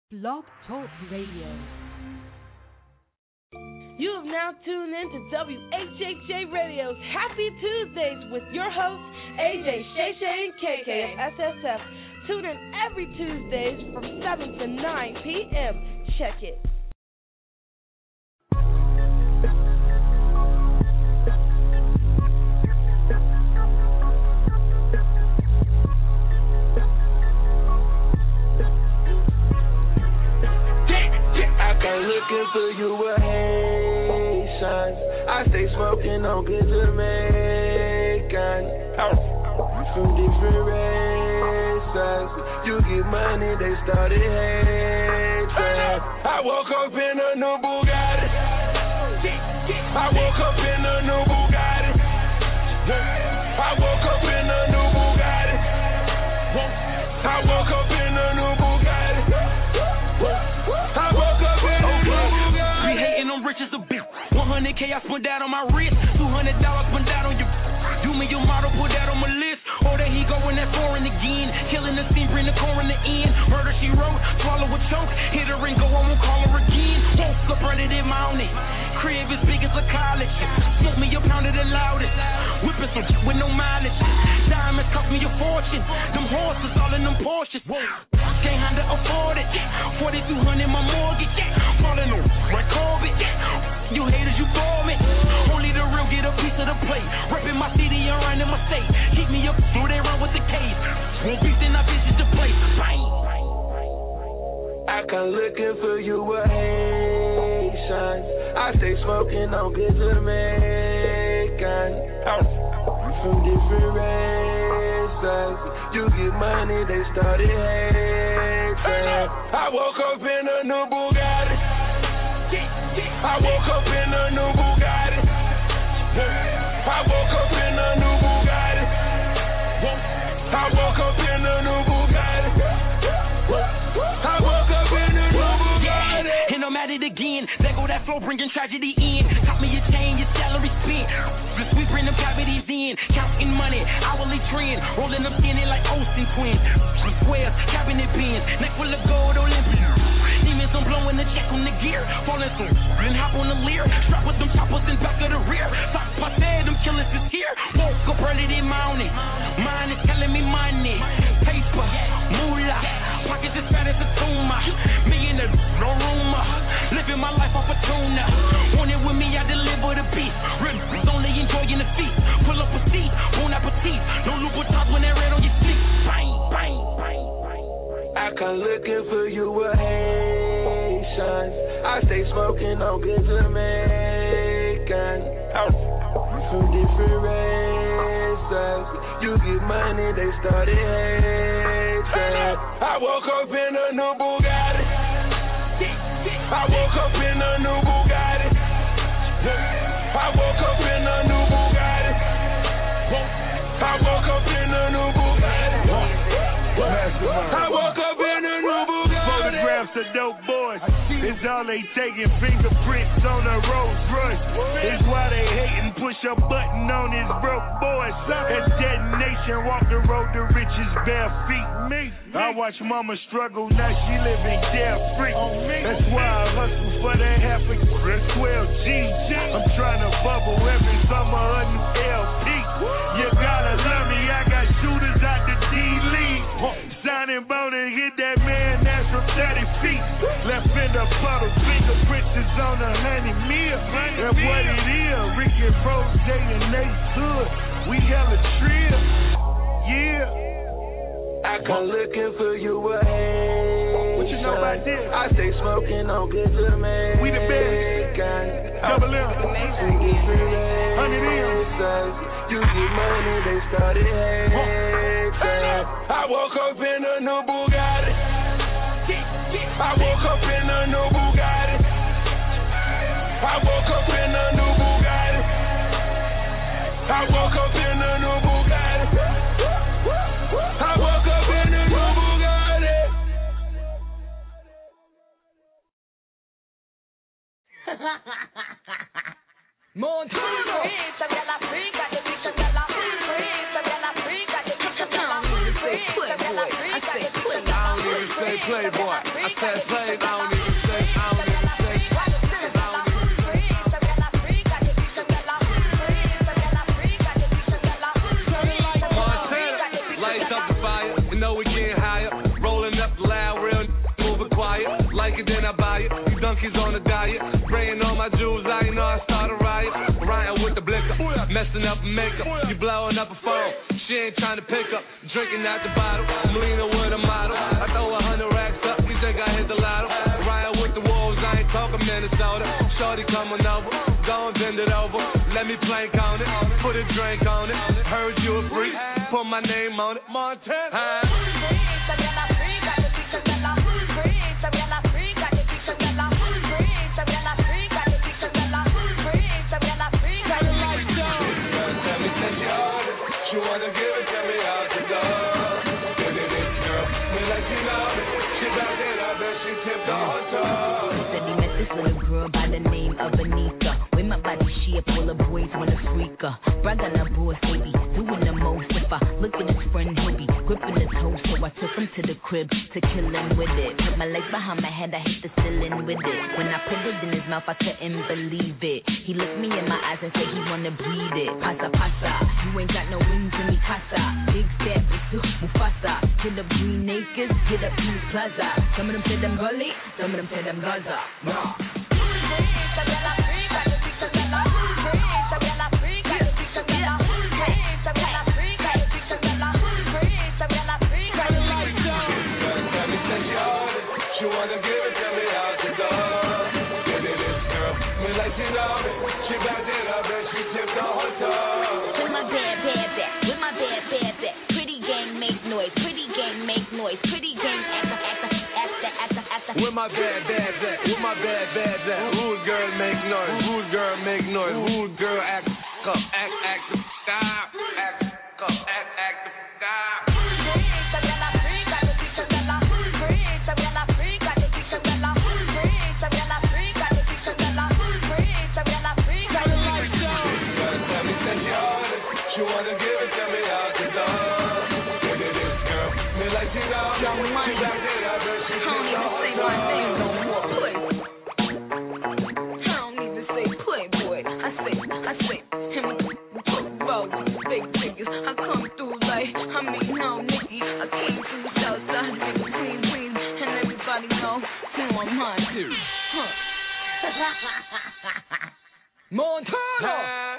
Blog Talk Radio. You have now tuned in to WHHJ Radio's Happy Tuesdays with your hosts, AJ, Shay Shay, and KK of SSF. Tune in every Tuesdays from 7 to 9 p.m. Check it. Looking for you a Haitian. I stay smoking on good Jamaican. From different races. You get money, they started hating. I woke up in a new Bugatti. I woke up in a new Bugatti. I woke up in a new Bugatti. I woke up in a new Bugatti. I woke up in a new Bugatti. We hating on rich as a bitch. 100K I spent that on my wrist. $200 spent that on your. You me your model, put that on my list. Or that he going that foreign again. Killing the scene, bring the core in the end. Murder she wrote, swallow a choke. Hit her and go, I won't call her again. Woke up ready to mount it. Crib as big as a college. Smoke me a pound of the loudest. Whipping some with no mileage. Diamonds cost me a fortune. Them horses all in them Porsches. Can't handle afford it. 4,200 my mortgage. Falling on Red Corbett. You haters, you bore me. Only the real get a piece of the plate. Repping my city and running my state. Keep me up, through they run with the cage. Won't be send our bitches to play. Bang. I come looking for you a Haitian. I stay smoking on good Jamaican. From different races. You get money, they started hating. I woke up in a new Bugatti. I woke up in a new Bugatti. I woke up in a new Bugatti. I woke up in a new Bugatti. I woke up in a new Bugatti. And I'm at it again. There go that flow, bringing tragedy in. Top me your chain, your salary spent. Just we bring them cavities in. Counting money, hourly trend. Rolling them skinny like Olsen twins. Some squares, cabinet bins. Neck full of gold, Olympian. Demons, I'm blowing the check on the gear. Falling some, then hop on the leer. Strap with them choppers in back of the rear. Top I said, them killers is here. Woke up early, they mounted. Mine is telling me money. Paper, moolah. Pockets as fat as a tumor. Me in the no rumor. Living my life off a tuna. Want it with me, I deliver the beast. Ribs only enjoying the feast. Pull up a seat, bon appetit. No Louboutins when they're red on your sleep. Bang, bang, bang, bang. I come looking for you a Haitian. I stay smoking on good Jamaican. From different races. You get money, they started hating. I woke up in a new Bugatti. I woke up in a new Bugatti. I woke up in a new Bugatti. I woke up in a new Bugatti. I woke up in a new Bugatti. Photographs of dope boys. It's all they taking, fingerprints on a Rolls Royce. It's why they hating, push a button on his broke boys. That's detonation, walk the road to riches bare feet. I watch mama struggle, now she living carefree. That's why I hustle for that half a 12 G. I'm trying to bubble every summer a new LP. You gotta love me, I got shooters out the D-League. Signing bone and hit that man, that's from 30 feet. Left in the puddle, fingerprints is on a honey meal. That's what it is, Ricky and Rose, Jay and Nate's hood. We hella trill, yeah. I come looking for you a Haitian. What you know about this? I stay smoking on good Jamaican. We the best. Double M. 100 M. You get money, they started hating. I woke up in a new Bugatti. I woke up in a new Bugatti. I woke up in a new Bugatti. I woke up in a new Bugatti. I woke up in a new Bugatti. Montana. Playboy. I said slave. I don't even say. Montana, lights up the fire. You know we getting higher. Rolling up loud, real moving quiet. Like it, then I buy it. You donkeys on the diet. Spraying all my jewels, I ain't know I start a riot. Riding with the blicker, messing up makeup. You blowing up a phone. She ain't trying to pick up, drinking out the bottle. I'm leaning with a model. I throw 100 racks up, you think I hit the lotto? Riding with the wolves, I ain't talking Minnesota. Shorty coming over, go and bend it over. Let me plank on it, put a drink on it. Heard you a freak, put my name on it. Montana. Brag on a boy, baby, doing the most. If I look at his friend, he'll be gripping his hoe. So I took him to the crib to kill him with it. Put my legs behind my head, I hit the ceiling with it. When I put it in his mouth, I couldn't believe it. He looked me in my eyes and said he wanna breathe it. Pasa, pasa, you ain't got no wings in me, casa. Big step, it's Mufasa. Hit up Green Acres, hit up Peace Plaza. Some of them say them gully, some of them say them Gaza. Nah. Where my bad bads at? Where my bad bads at? Whose girl make noise? Whose girl make noise? Whose girl act up? Act stop. Act up. Act stop. You wanna give it to me out the door? Look at this girl, me like she got young money. She got it, I bet she can go on. I don't even say playboy. I say him a roll, big figures. I come through like, no Nicky. I came from the south side, between Queens, and everybody know who I'm on. Montana.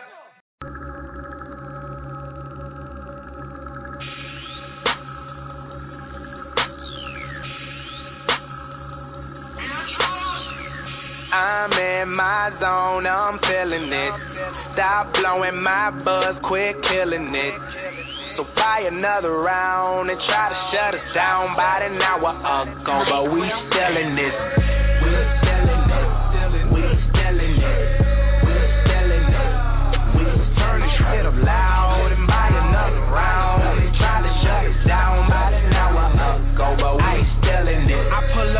I'm in my zone, I'm feeling it. Stop blowing my buzz, quit killing it. So buy another round and try to shut us down about an hour ago, but we still in this. We still in this. We still in this. We still in this. We turn the shit up loud and buy another round and try to shut us down about an hour ago, but we still in this. I pull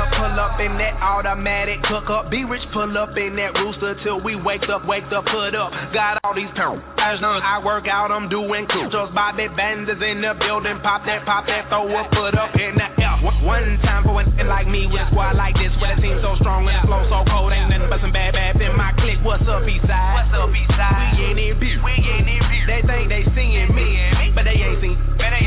up in that automatic cook up. Be rich, pull up in that rooster till we wake up, put up. Got all these pounds. I work out, I'm doing cool. Just Bobby Banders in the building. Pop that, throw a foot up in the air. One time for an like me with a squad like this, where it seems so strong and the flow so cold. Ain't nothing but some bad in my clique. What's up, Eastside? What's up, Eastside? We ain't in beer. They think they seeing me, but they ain't seen.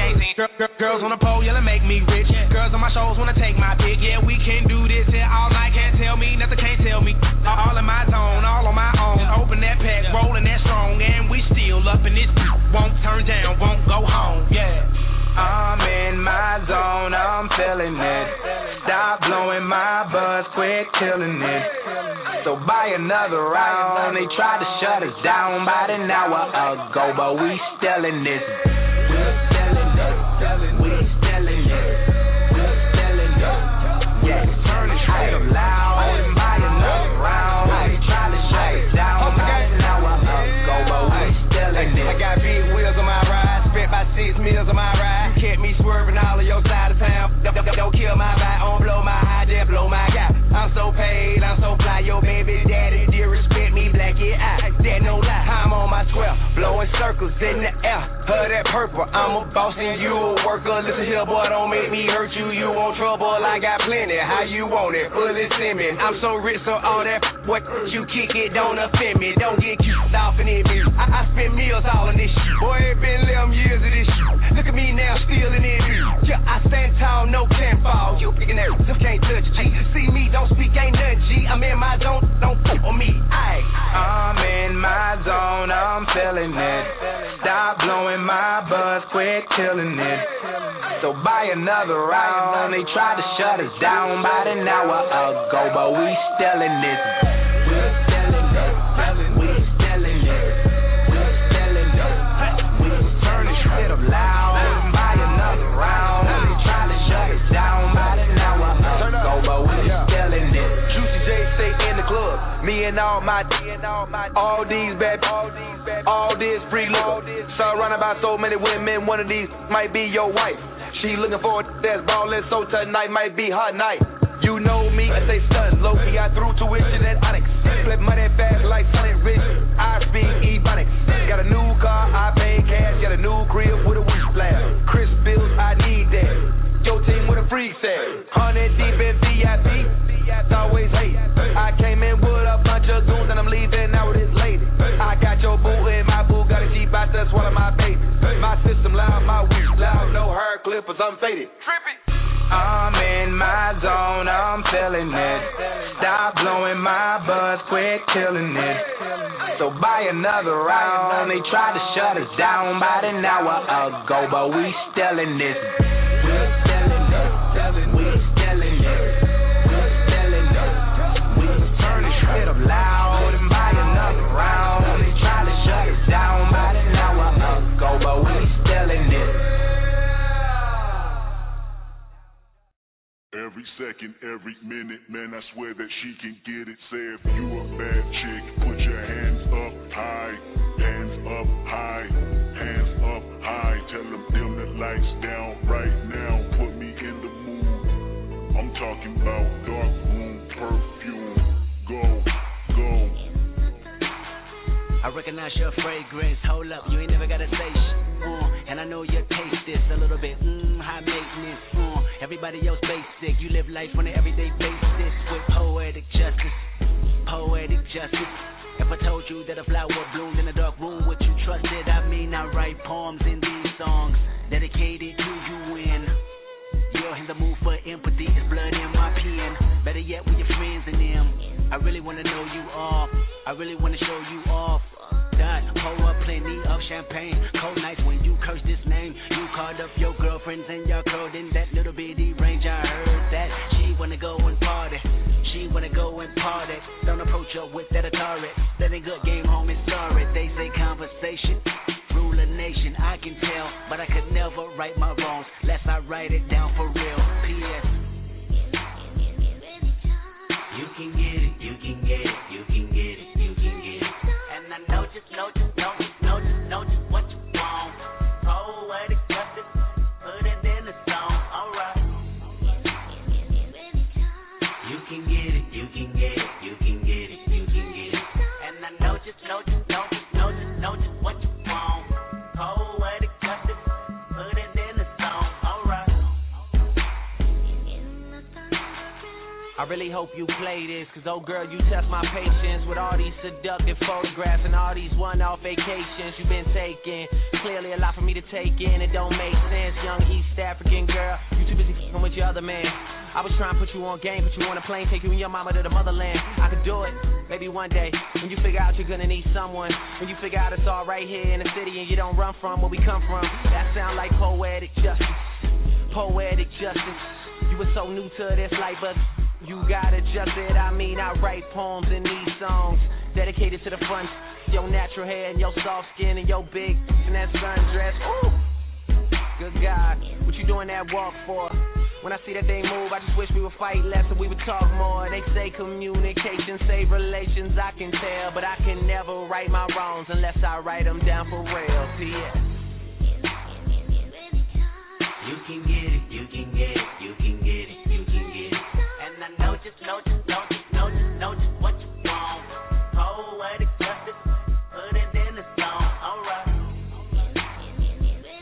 Girls on the pole, yeah, make me rich. Girls on my shows wanna take my pick. Yeah, we can do this here all night. Can't tell me nothing, can't tell me. All in my zone, all on my own. Open that pack, rolling that strong, and we still up in this. Won't turn down, won't go home. Yeah. I'm in my zone, I'm feeling it. Stop blowing my buzz, quit killing it. So buy another round. They tried to shut us down about an hour ago, but we still in this. We still in this. We still in this. We still in this. Yeah, turn the shit up loud and buy another round. They tried to shut us down about an hour ago, but we still in this. I got big wheels on my ride, spent about 6 meals on my ride. You kept me swerving all of your side of town. Don't kill my vibe, don't blow my high, just blow my gap. I'm so paid, I'm so fly, your baby daddy did respect me, black yeah, I that no lie. I'm on my square, blowing circles in the air. Her that that purple. I'm a boss and you a worker. Listen here, boy, don't make me hurt you. You want trouble, I got plenty. How you want it? Fully send me. I'm so rich, so all that what you kick it don't offend me. Don't get cute off in it, bitch. I spend meals all in this shit. Boy, it been 11 years of this shit. Look at me now, still in it. Yeah, I stand tall, no can fall. You picking that, just can't touch G. See me, don't speak, ain't nothing G. I'm in my zone, don't fuck on me. Aye. I'm in my zone, I'm feeling it. Stop blowing my buzz, quit killing it. So buy another round. They tried to shut us down about an hour ago, but we still in it. We're still in it. We still in it. We're still in it. We turn this shit up loud. Buy another round. They tried to shut us down about an hour ago, but we still in it. Juicy J stay in the club. Me and all these bad, all this free love. Surrounded by so many women, one of these might be your wife. She looking for a that's ballin', so tonight might be her night. You know me, I say stun, low-key, I threw tuition at Onyx. Flip money fast like Sonic Rich, I speak Ebonics. Got a new car, I pay cash, got a new crib with a weed blast. Chris bills, I need that. Your team with a freak set. 100 deep in VIP, always hate. I came in with a bunch of goons and I'm leaving out with this lady. I got your boo and my boo got a Jeep out there swallow my baby. My system loud, my weed loud, no hair clippers, I'm faded. Trippy. I'm in my zone, I'm feeling it. Stop blowing my buzz, quit killing it. So buy another round. They tried to shut us down about an hour ago, but we still in this. We're still in it. We still in it. We're still in it. We turn this shit up loud and buy another round. They tried to shut us down about an hour ago, but we still in it. Every second, every minute, man, I swear that she can get it. Say if you a bad chick, put your hands up high, hands up high, hands up high. Tell them dim the lights down right now, put me in the mood. I'm talking about dark room perfume. Go, go. I recognize your fragrance. Hold up, you ain't never gotta say shit. And I know your taste is a little bit high maintenance. Everybody else basic. You live life on an everyday basis with poetic justice. Poetic justice. If I told you that a flower bloomed in a dark room, would you trust it? I mean, I write poems in these songs dedicated to you when you're in the mood for empathy. There's blood in my pen. Better yet, with your friends and them. I really wanna know you off. I really wanna show you off. Pour up plenty of champagne. Cold nights when you curse this name. You called up your girlfriends and y'all curled in that little bitty range. I heard that she wanna go and party. She wanna go and party. Don't approach her with that Atari. That ain't good, game home and sorry. They say conversation rule a nation. I can tell, but I could never right my wrongs lest I write it down for real. P.S. You can get it, you can get it, you can get it, you can get it. And I know just what you want. Poetic justice, put it in the song, alright. You can get it, you can get it, you can get it, you can get it. And I know just what you want. Poetic justice, put it in the song, alright. I really hope you play this, cause oh girl, you test my patience with all these seductive photographs and all these one-off vacations you've been taking. Clearly a lot for me to take in, it don't make sense. Young East African girl, you too busy f***ing with your other man. I was trying to put you on game, put you on a plane, take you and your mama to the motherland. I could do it, maybe one day, when you figure out you're gonna need someone. When you figure out it's all right here in the city and you don't run from where we come from. That sound like poetic justice. Poetic justice. You were so new to this life, but you got adjusted. I mean, I write poems in these songs dedicated to the front, your natural hair and your soft skin and your big and that sundress. Ooh, good God, what you doing that walk for? When I see that they move, I just wish we would fight less and we would talk more. They say communication save relations, I can tell, but I can never right my wrongs unless I write them down for real. P.S. You can get it, you can get it, you can get it, you can get it. And I know just what you want. Poetic justice, put it in the song, alright.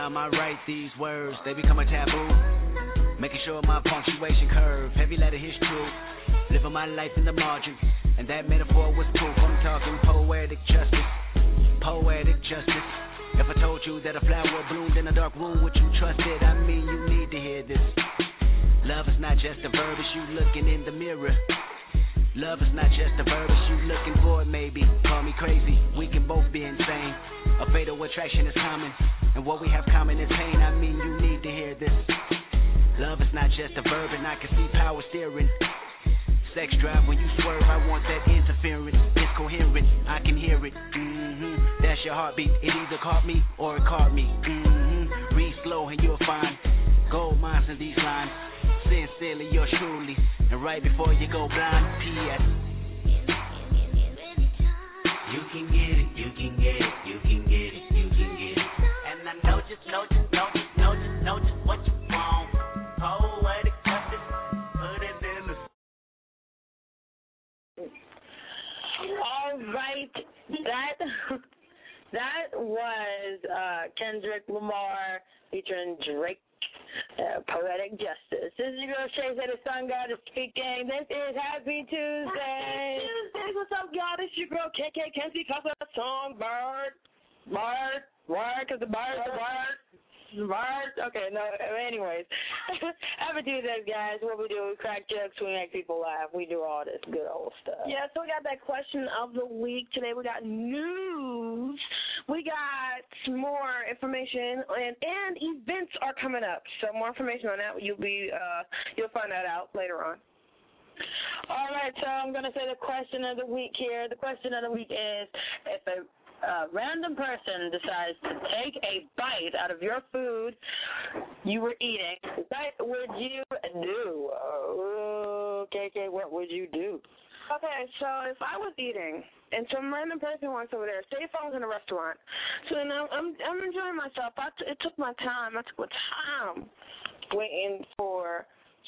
time I write these words, they become a taboo. Making sure my punctuation curve, heavy letter hits true. Living my life in the margin, and that metaphor was proof. I'm talking poetic justice, poetic justice. If I told you that a flower bloomed in a dark room, would you trust it? I mean, you need to hear this. Love is not just a verb, it's you looking in the mirror. Love is not just a verb, it's you looking for it, maybe. Call me crazy, we can both be insane. A fatal attraction is common, and what we have common is pain. I mean, you need to hear this. Love is not just a verb, and I can see power steering. Sex drive when you swerve, I want that interference. It's coherent, I can hear it. That's your heartbeat, it either caught me or it caught me. Read slow and you'll find gold mines in these lines. Sincerely, yours truly, and right before you go blind, P.S. You can get it, you can get it, you can get it, you can get it. And I know just what you want. Poetic justice, put it in the... All right, that was Kendrick Lamar featuring Drake. Poetic Justice. This is your girl Shay, the Sun God is speaking. This is Happy Tuesday. Happy Tuesday. What's up, y'all? This is your girl KK Kenzie, because of the song Bird, because the bird. Okay, no, anyways. Happy Tuesday, guys. What we do, we crack jokes, we make people laugh. We do all this good old stuff. Yeah, so we got that question of the week. Today we got news. We got some more information, and events are coming up. So more information on that, you'll find that out later on. All right, so I'm going to say the question of the week here. The question of the week is, if a random person decides to take a bite out of your food you were eating, what would you do? KK, what would you do? Okay, so if I was eating and some random person walks over there, say if I was in a restaurant, so then I'm enjoying myself. It took my time. I took my time waiting for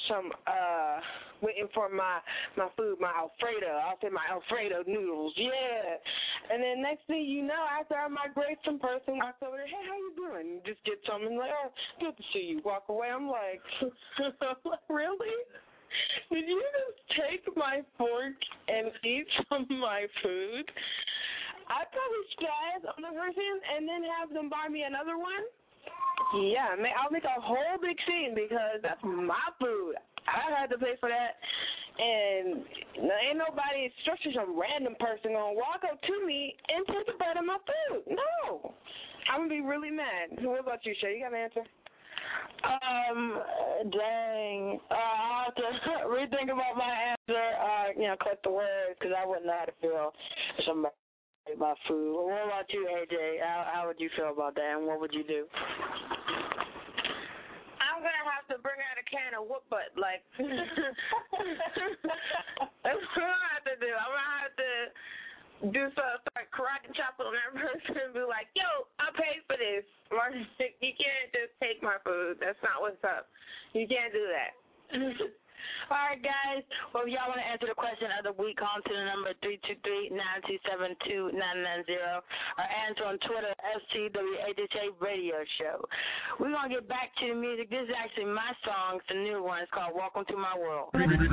my food, my Alfredo. I'll say my Alfredo noodles, yeah. And then next thing you know, after I migrate, some person walks over there, hey, how you doing? Just get something like, oh, good to see you. Walk away. I'm like, really? Did you just take my fork and eat some of my food? I'd probably spaz on the person and then have them buy me another one. Yeah, I'll make a whole big scene because that's my food. I had to pay for that. And ain't nobody, especially some random person, going to walk up to me and take a bite of my food. No. I'm going to be really mad. What about you, Shay? You got an answer? Dang. I'll have to rethink about my answer, cut the words, because I wouldn't know how to feel if somebody ate my food. Well, what about you, AJ? How would you feel about that, and what would you do? I'm going to have to bring out a can of whoop butt, like. That's what I have to do. I'm going to have to start karate chopping on that person and be like, yo, I paid for this. You can't just take my food. That's not what's up. You can't do that. All right, guys. Well, if y'all want to answer the question of the week, call to the number 323-927-2990 or answer on Twitter, STWHHA Radio Show. We're going to get back to the music. This is actually my song. It's a new one. It's called Welcome to My World.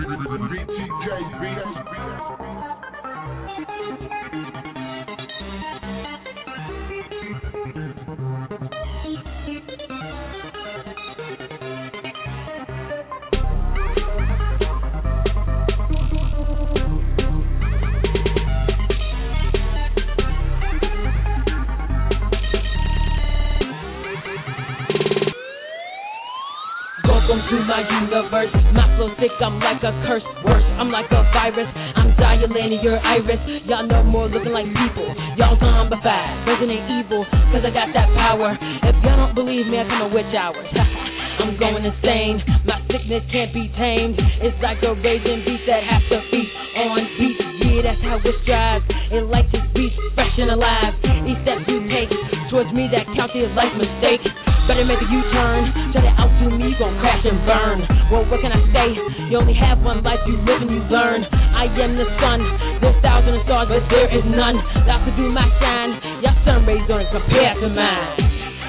Welcome to my universe. My flow sick, I'm like a curse. Worse, I'm like a virus. I'm dilating your iris. Y'all no more looking like people. Y'all zombified, Resident Evil, cause I got that power. If y'all don't believe me, I come in witch hours. I'm going insane. My sickness can't be tamed. It's like a raging beast that has to feast on beat. Yeah, that's how it strives. It like this beast, fresh and alive. Each step you take towards me, that counts as life mistake. Better make a U-turn. Try to outdo me, you gon' crash and burn. Well, what can I say? You only have one life, you live and you learn. I am the sun. There's thousands of stars, but there is none that could do my shine. Your sun rays don't compare to mine.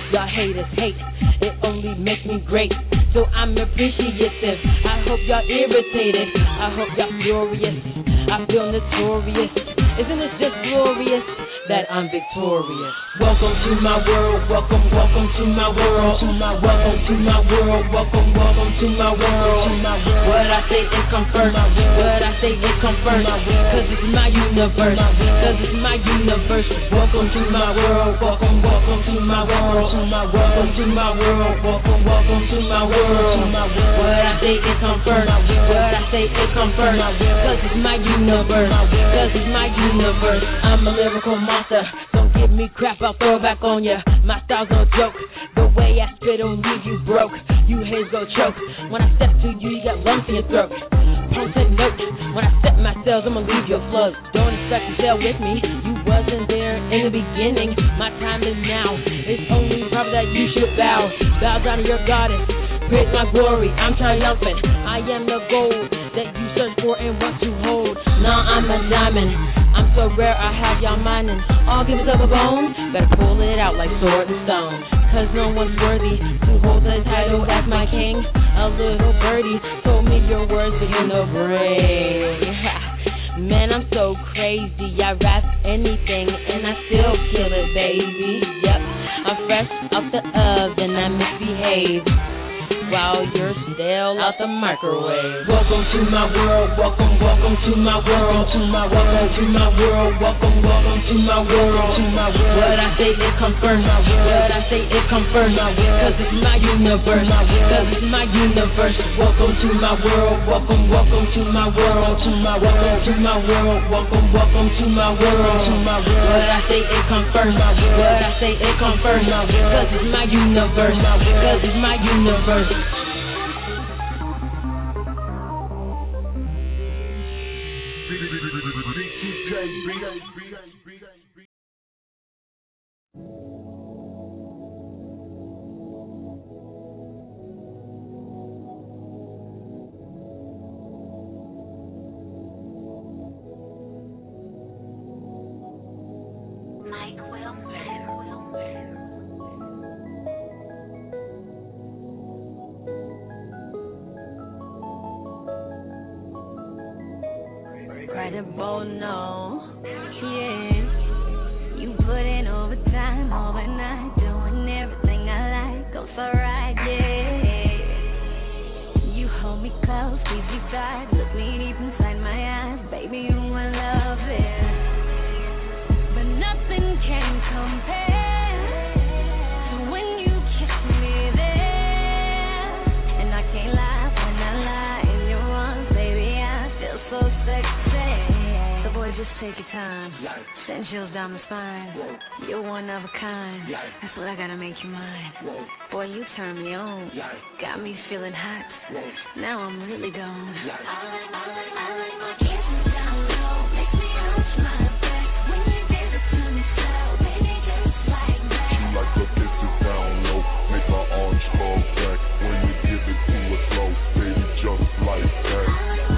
Y'all haters hate, it only makes me great. So I'm appreciative, I hope y'all irritated, I hope y'all furious, I feel notorious. Isn't it just glorious that I'm victorious? Welcome to my world, welcome to my world, welcome to my world, welcome to my world. What I say it come first, what I say it come first, cause it's my universe, cause it's my universe. Welcome to my world, welcome to my world, welcome to my world, welcome to my world. What I say it come first, what I say it come first, cause it's my universe, cause it's my universe. I'm a lyrical monster, don't give me crap, I'll throw back on ya. My style's no joke, the way I spit on you broke. You haters go choke, when I step to you, you got lumps in your throat. Don't take note, when I set my cells, I'ma leave your flood. Don't expect to sail with me, you wasn't there in the beginning. My time is now, it's only proper that you should bow. Bow down to your goddess, praise my glory, I'm triumphant. I am the gold that you search for and want to hold. Now I'm a diamond, I'm so rare, I have y'all mining. All give us up a bone, better pull it out like sword and stone. Cause no one's worthy to hold the title as my king. A little birdie told me your words begin to break. Man, I'm so crazy, I rap anything and I still kill it, baby. Yep, I'm fresh out the oven, I misbehave while you're still out the microwave. Welcome to my world, welcome to my world, welcome to my world, welcome to my world. What I say it come first, what I say it come first, cause it's my universe, cause it's my universe. Welcome to my world, welcome to my world, welcome to my world, welcome to my world. What I say it come first, what I say it come first, cause it's my universe, cause it's my universe. Incredible, no, yeah. You put in overtime, overnight, doing everything I like. Go so right, yeah. You hold me close, deep inside, look me deep inside my eyes, baby, you I love it. But nothing can compare to when you kiss me there. And I can't lie when I lie in your arms, baby, I feel so sexy. Just take your time, send chills down my spine. You're one of a kind, that's what I gotta make you mine. Boy, you turn me on, got me feeling hot. Now I'm really gone. I like my kisses down low, makes me arch my back. When you give it to me slow, baby, just like that. She like her kisses down low, make her arms fall back. When you give it to her slow, baby, just like that.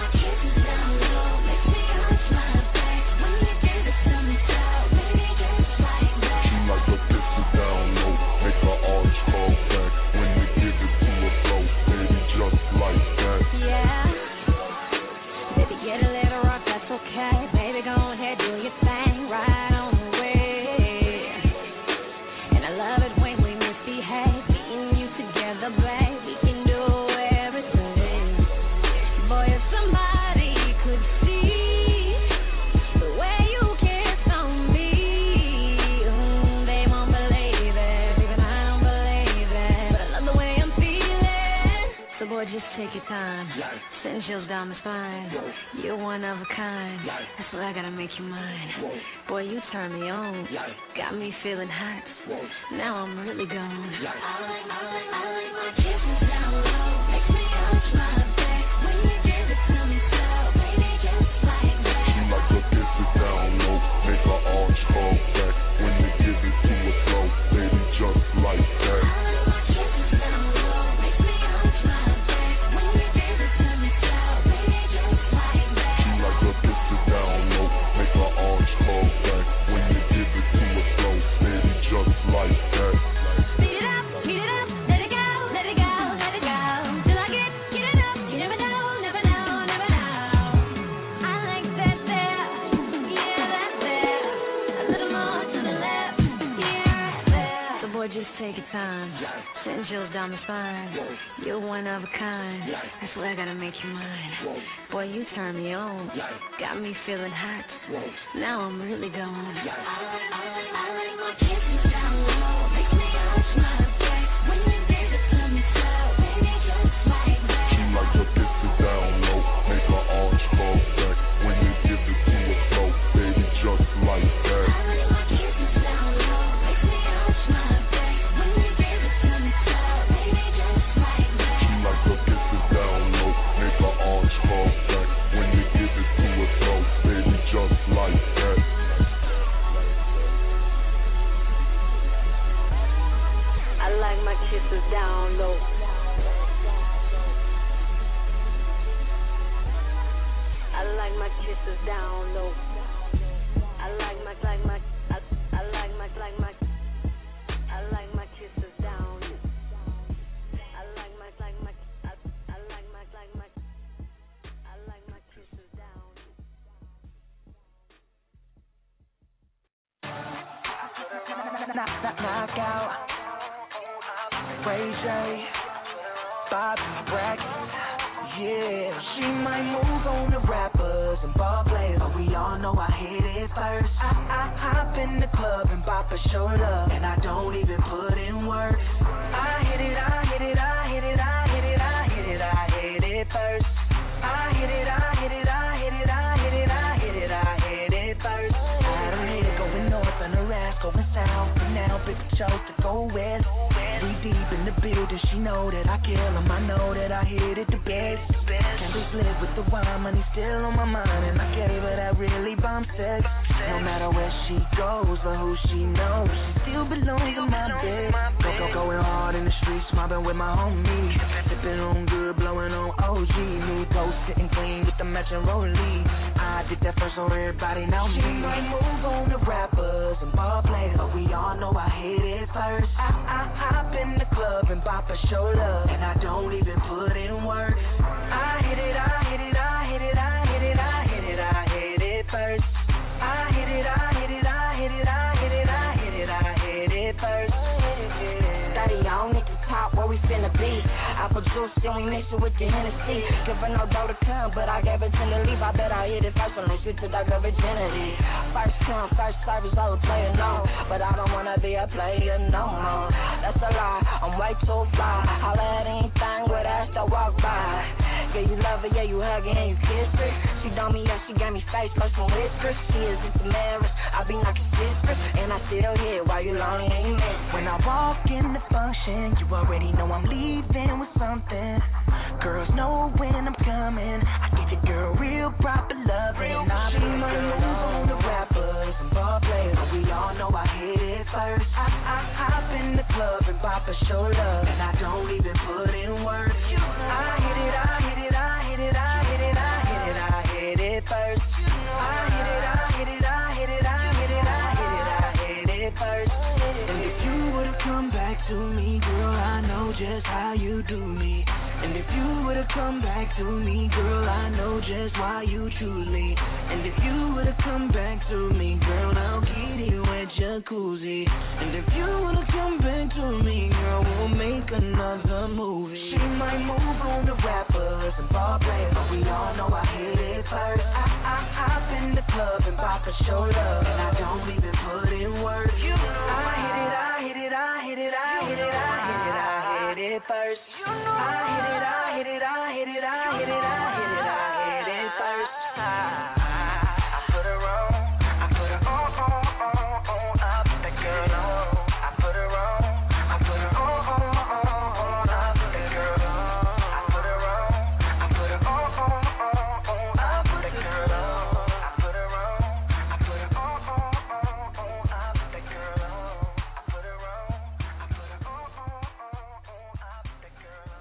Take your time, send chills down my spine. You're one of a kind, that's what I gotta make you mine. Boy, you turn me on, got me feeling hot. Now I'm really gone. I like my kisses down low, makes me arch my back. When you give it to me slow, baby, just like that. She like her kisses down low, make her arms fall back. When you give it to her slow, baby, just like that. See Jewels down the spine. You're one of a kind. I swear I gotta make you mine. Boy, you turn me on. Got me feeling hot. Now I'm really gone. I like my kisses down low. Make me arch my back. When you give it to me slow, baby, just like that. She like her kisses down low. Make her arch her back. When you give it to her slow, baby, just like that. Kisses down low. I like my kisses down low. I like my kisses down. I like my kisses down. Knock out. Ray J, Bob Brackett, yeah. She might move on the rappers and ball players, but we all know I hit it first. I hop in the club and bop a show love, and I don't even put in work. I hit it first. I hit it first. I don't hit it going north and the rest going south, and now big chose to go west. We deep in the building, she know that I kill 'em. I know that I hit it the best. Candles lit with the wine, money still on my mind, and I gave her that really bomb sex. No matter where she goes or who she knows, she still belongs in my bed. Going hard in the streets, mobbing with my homies, sipping on good, blowing on OG. New toast sitting clean with the matching rollie. I did that first so everybody know me. She might move on the rappers and ball players, but we all know I hit it first. I hop in the club and bop a show love, and I don't even put in work. I hit it first. I hit it first. 30 on at the top where we finna be. Apple juice, then we mix it with the Hennessy. Give her no dough to come, but I gave her 10 to leave. I bet I hit it first when they switch to that girl virginity. First come, first service, I was playing no, but I don't wanna be a player no more. That's a lie, I'm way too fly. Holla at anything with ass that walk by. Yeah, you love her, yeah, you hug her and you kiss her. She done me up, she got me face, plus some whispers. She is just a marriage, I be knocking sisters, and I still here while you lonely and you miss. When I walk in the function, you already know I'm leaving with something. Girls know when I'm coming. I give your girl real proper love, and I be my move on the rappers and ball players, but we all know I hit it first. I hop in the club and bop a show love, and I don't even put in work. I hit it first. First. And if you would've come back to me, girl, I know just how you do me. And if you would've come back to me, girl, I know just why you choose me. And if you would've come back to me, girl, I'll get you a jacuzzi. And if you would've come back to me, girl, we'll make another movie. She might move on the rappers and ball players, but we all know I hit it first. I hop in the club and bop a show love, and I don't even put in work. I hit it first. I hit it first. I put her on, I put her on, I put that girl on. I put her on, I put her on, I put that girl on. I put her on, I put her on, I put that girl on. I put her on, I put her on, I put that girl on. I put her on, I put her on, I put that girl on.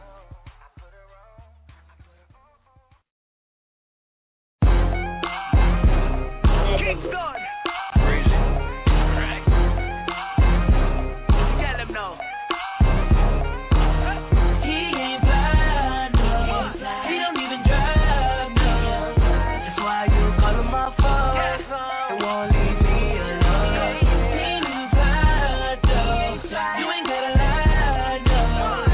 Kickstart. Crazy. Right. Tell him no. He ain't fly, no. He don't even drive, no. That's why you call him my phone. It won't leave me alone. He ain't fly, no. You ain't gotta lie, no.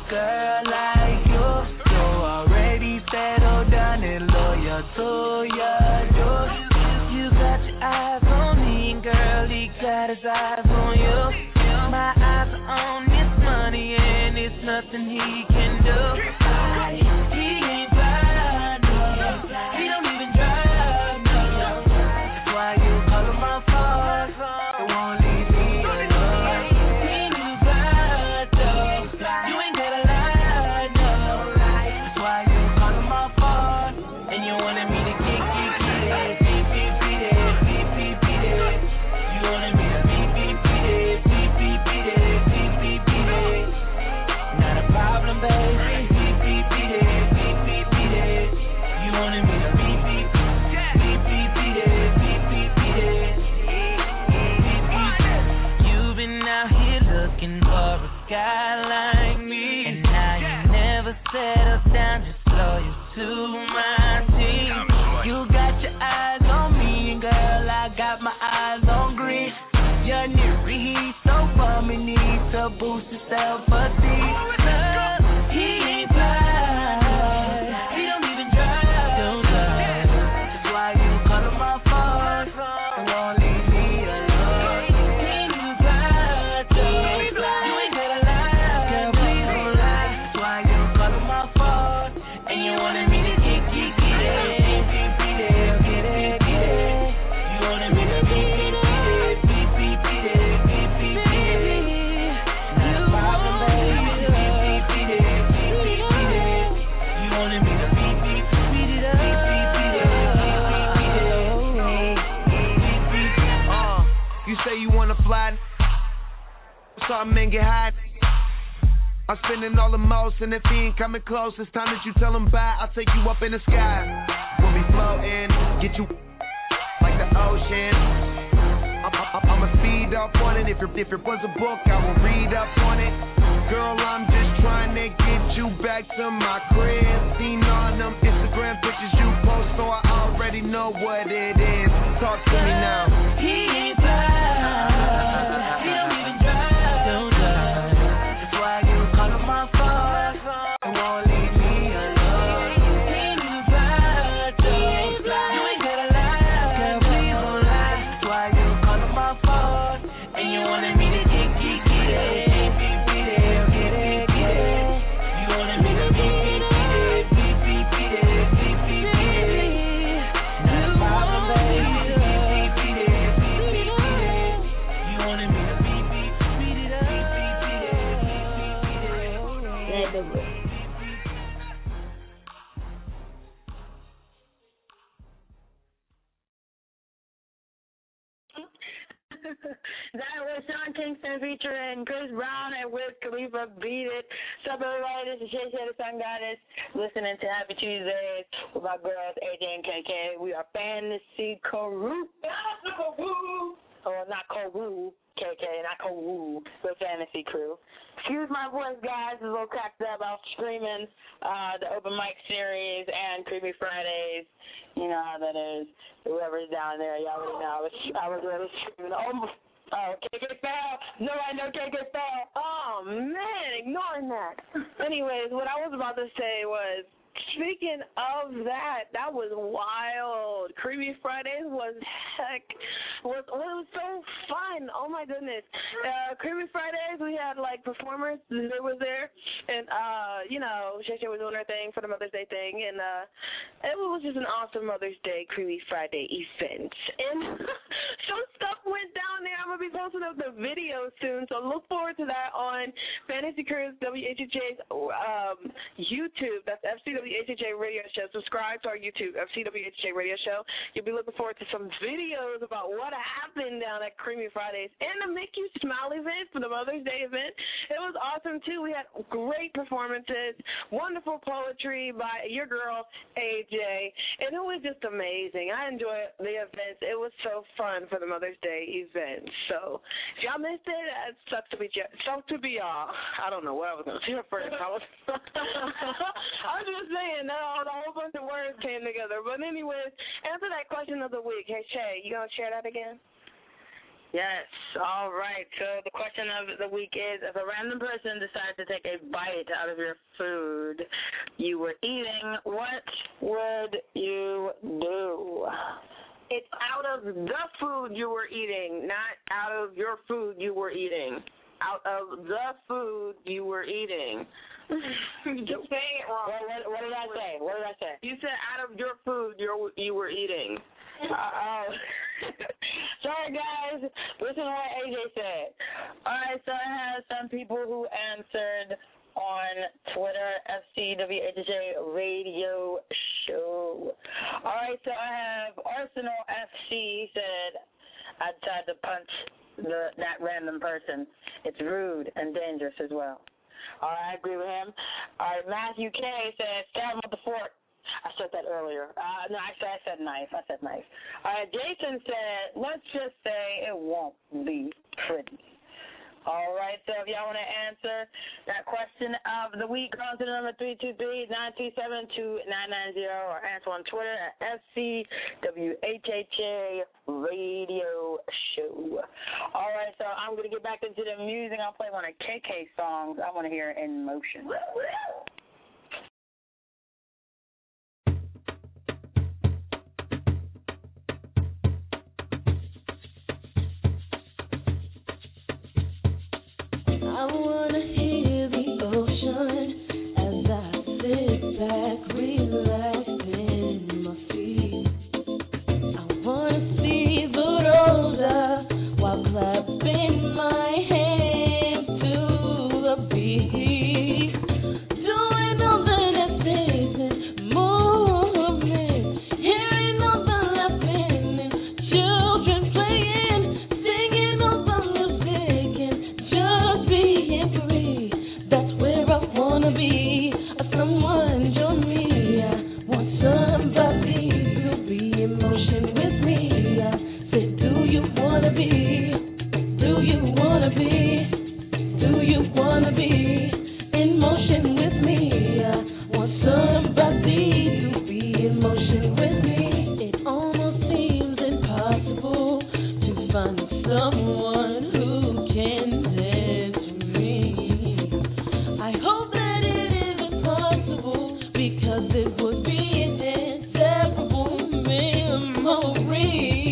girl like you. So already settled down and loyal to your door. You got your eyes on me, and girl, he got his eyes on you. My eyes are on this money, and it's nothing he can do. He ain't blind, no. He don't even drive, no. That's why you call him my phone. It won't leave me alone. He ain't blind, no. You ain't gotta lie, no. That's why you call him my phone. And you wanted me to get it. Beep, beep, beat it. Beep, beep, beat it. You wanted me to beep, beep, beat it. Beep, beep, beat it. Beep, beep, beat it. Not a problem, baby. Beep, beep, beat it. Beep, beep, beat it. You wanted me to beep, beep, beep, beep, beat it. Beep, beep, beat it. Beep, beep. You've been out here looking for a guy like me, and now you never settle down, just loyal to my team. You got your eyes on me, and girl, I got my eyes on green. Your nigga, he's so bummy, needs to boost his self-esteem. He ain't blind, he don't even drive. That's why you call him my phone, and won't leave me alone. He ain't blind, you ain't gotta lie, girl, please don't lie. That's why you call him my phone, and you wanted me to get it. You wanted me to beat it. Say you wanna fly, something and get hot. I'm spending all the most, and if he ain't coming close, it's time that you tell him bye. I'll take you up in the sky. We'll be floating, get you like the ocean. I'ma speed up on it. If it was a book, I will read up on it. Girl, I'm just trying to get you back to my crib. Seen all them Instagram pictures you post, so I already know what it is. Talk to me now. He ain't blind, he don't even drive. That's why you call him my phone, and won't leave me alone. He ain't blind, you ain't gotta lie, girl, please don't lie. That's why you call him my phone, and you wanted me to get it. You wanted me to beat it. Not a problem, baby. That was Sean Kingston featuring Chris Brown and Wiz Khalifa, Beat It. What's up, everybody? This is Shay Shay, the Sun Goddess, listening to Happy Tuesdays with my girls, AJ and KK. We are Fantasy Crew. Oh, not Crew, KK, not Crew, but Fantasy Crew. Excuse my voice, guys. It's a little cracked up. I was screaming the open mic series and Creepy Fridays. You know how that is. Whoever's down there, y'all already know. I was really screaming. Oh, KK fell. No, I know KK fell. Oh, man, ignoring that. Anyways, what I was about to say was, speaking of that was wild. Creepy Fridays was so fun. Oh my goodness. Creepy Fridays, we had like performers that was there, and Shay Shay was doing her thing for the Mother's Day thing, and it was just an awesome Mother's Day Creepy Friday event. And some stuff went down there. I'm gonna be posting up the video soon, so look forward to that on Fantasy Crew's WHHA's YouTube. That's FCWHHA Radio Show. Subscribe to our YouTube, FCWHHA Radio Show. You'll be looking forward to some videos about what happened down at Creamy Fridays and the Make You Smile event for the Mother's Day event. It was awesome, too. We had great performances, wonderful poetry by your girl, AJ, and it was just amazing. I enjoyed the events. It was so fun for the Mother's Day event. So if y'all missed it, it sucks to be y'all. I don't know what I was going to say first. I was just saying, a whole bunch of words came together. But anyways, answer that question of the week. Hey, Shay, you going to share that again? Yes, all right. So the question of the week is, if a random person decides to take a bite out of your food you were eating, what would you do? It's out of the food you were eating, not out of your food you were eating. Out of the food you were eating. You're saying it wrong. What did I say? What did I say? You said out of your food you were eating. Sorry, guys. Listen to what AJ said. All right, so I have some people who answered on Twitter, FCWHJ Radio Show. All right, so I have Arsenal FC said, I tried to punch that random person. It's rude and dangerous as well. All right, I agree with him. All right, Matthew K said, stab him with the fork. I said that earlier. No, actually, I said knife. All right, Jason said, let's just say it won't be pretty. All right, so if y'all want to answer that question of the week, call to the number 323-927-2990 or answer on Twitter at FCWHHA Radio Show. All right, so I'm going to get back into the music. I'll play one of KK's songs. I want to hear In Motion. I wanna hear the ocean as I sit back, relaxed in my feet. I wanna see the roller while clapping my hands to the beat, doing all the dancing movement, hearing all the laughing and children playing, singing all the music and just being free. That's where I wanna be. Someone join me. I want somebody to be in motion with me. I said, do you wanna be? Do you wanna be? Do you wanna be in motion with me? I want somebody to be in motion with me. It almost seems impossible to find someone who can dance with me. I hope that it isn't possible, because it would be an inseparable memory.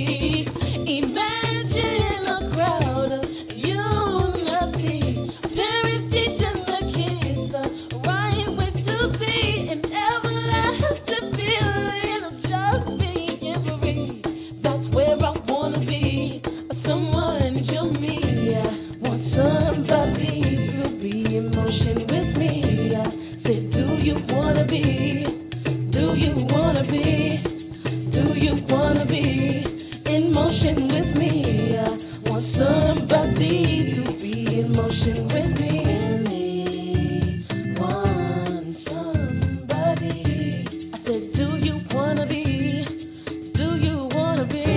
Imagine a crowd of unity, parents teaching the kids the right way to be, an everlasting feeling of just being free. That's where I wanna be. Someone join me. I want somebody to be in motion with me. I said, do you wanna be? Do you wanna be? Do you wanna be in motion with me? I want somebody to be in motion with me. Want somebody. I said, do you wanna be? Do you wanna be?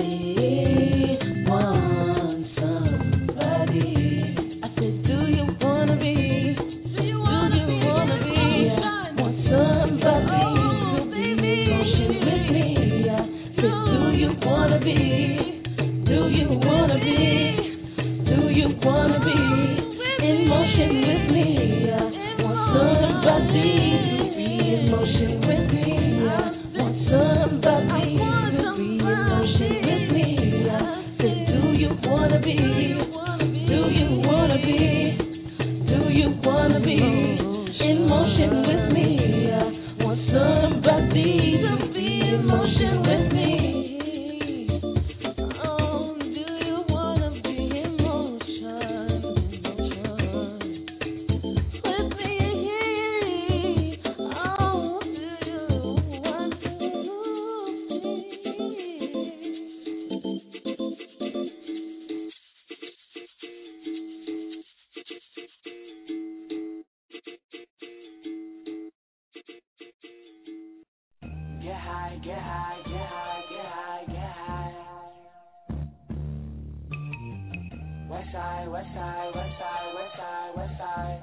Want somebody. I said, do you wanna be? Do you wanna be? Want somebody to be in motion with me. I said, do you wanna be? Do you wanna be? Do you wanna be in motion with me? I want somebody to be in motion with me. I want somebody to be in motion with me. I said, do you wanna be? Do you wanna be? Do you wanna be in motion with me? I want somebody to be in motion with me. Oh, do you wanna be in motion with me? Oh, do you want to? Get high, get high, get high, get high, get high. West side, west side, west side, west side, west side.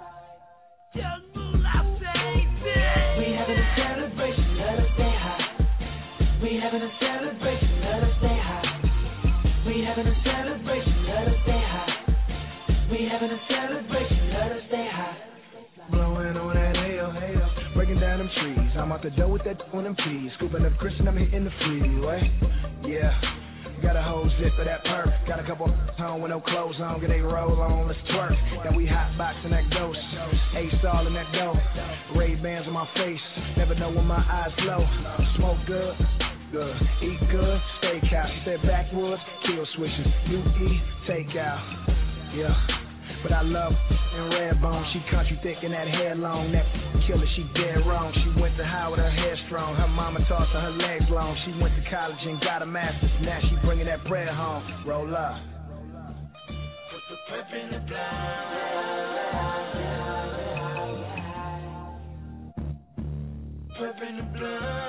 We having a celebration, let us stay high. We having a celebration, let us stay high. We having a celebration, let us stay high. We having a celebration, let us stay high. Blowing on that hell, breaking down them trees. I'm out the door with that on them peas. Scooping up Chris and I'm hitting the freeway. Yeah, got a whole zip of that perk. Got a couple home with no clothes on. Get they roll on, let's twerk. Now we hot boxing that ghost. Ace all in that dough. Ray-Bans on my face. Never know when my eyes low. Smoke good. Good. Eat good, steakhouse. Step backwoods, kill switches. You eat, take out. Yeah. But I love in red bone. She country thick and that hair long. That killer, she dead wrong. She went to high with her hair strong. Her mama taught her legs long. She went to college and got a master's. Now she bringing that bread home. Roll up. Put the pep in the blood. Pep in the blood.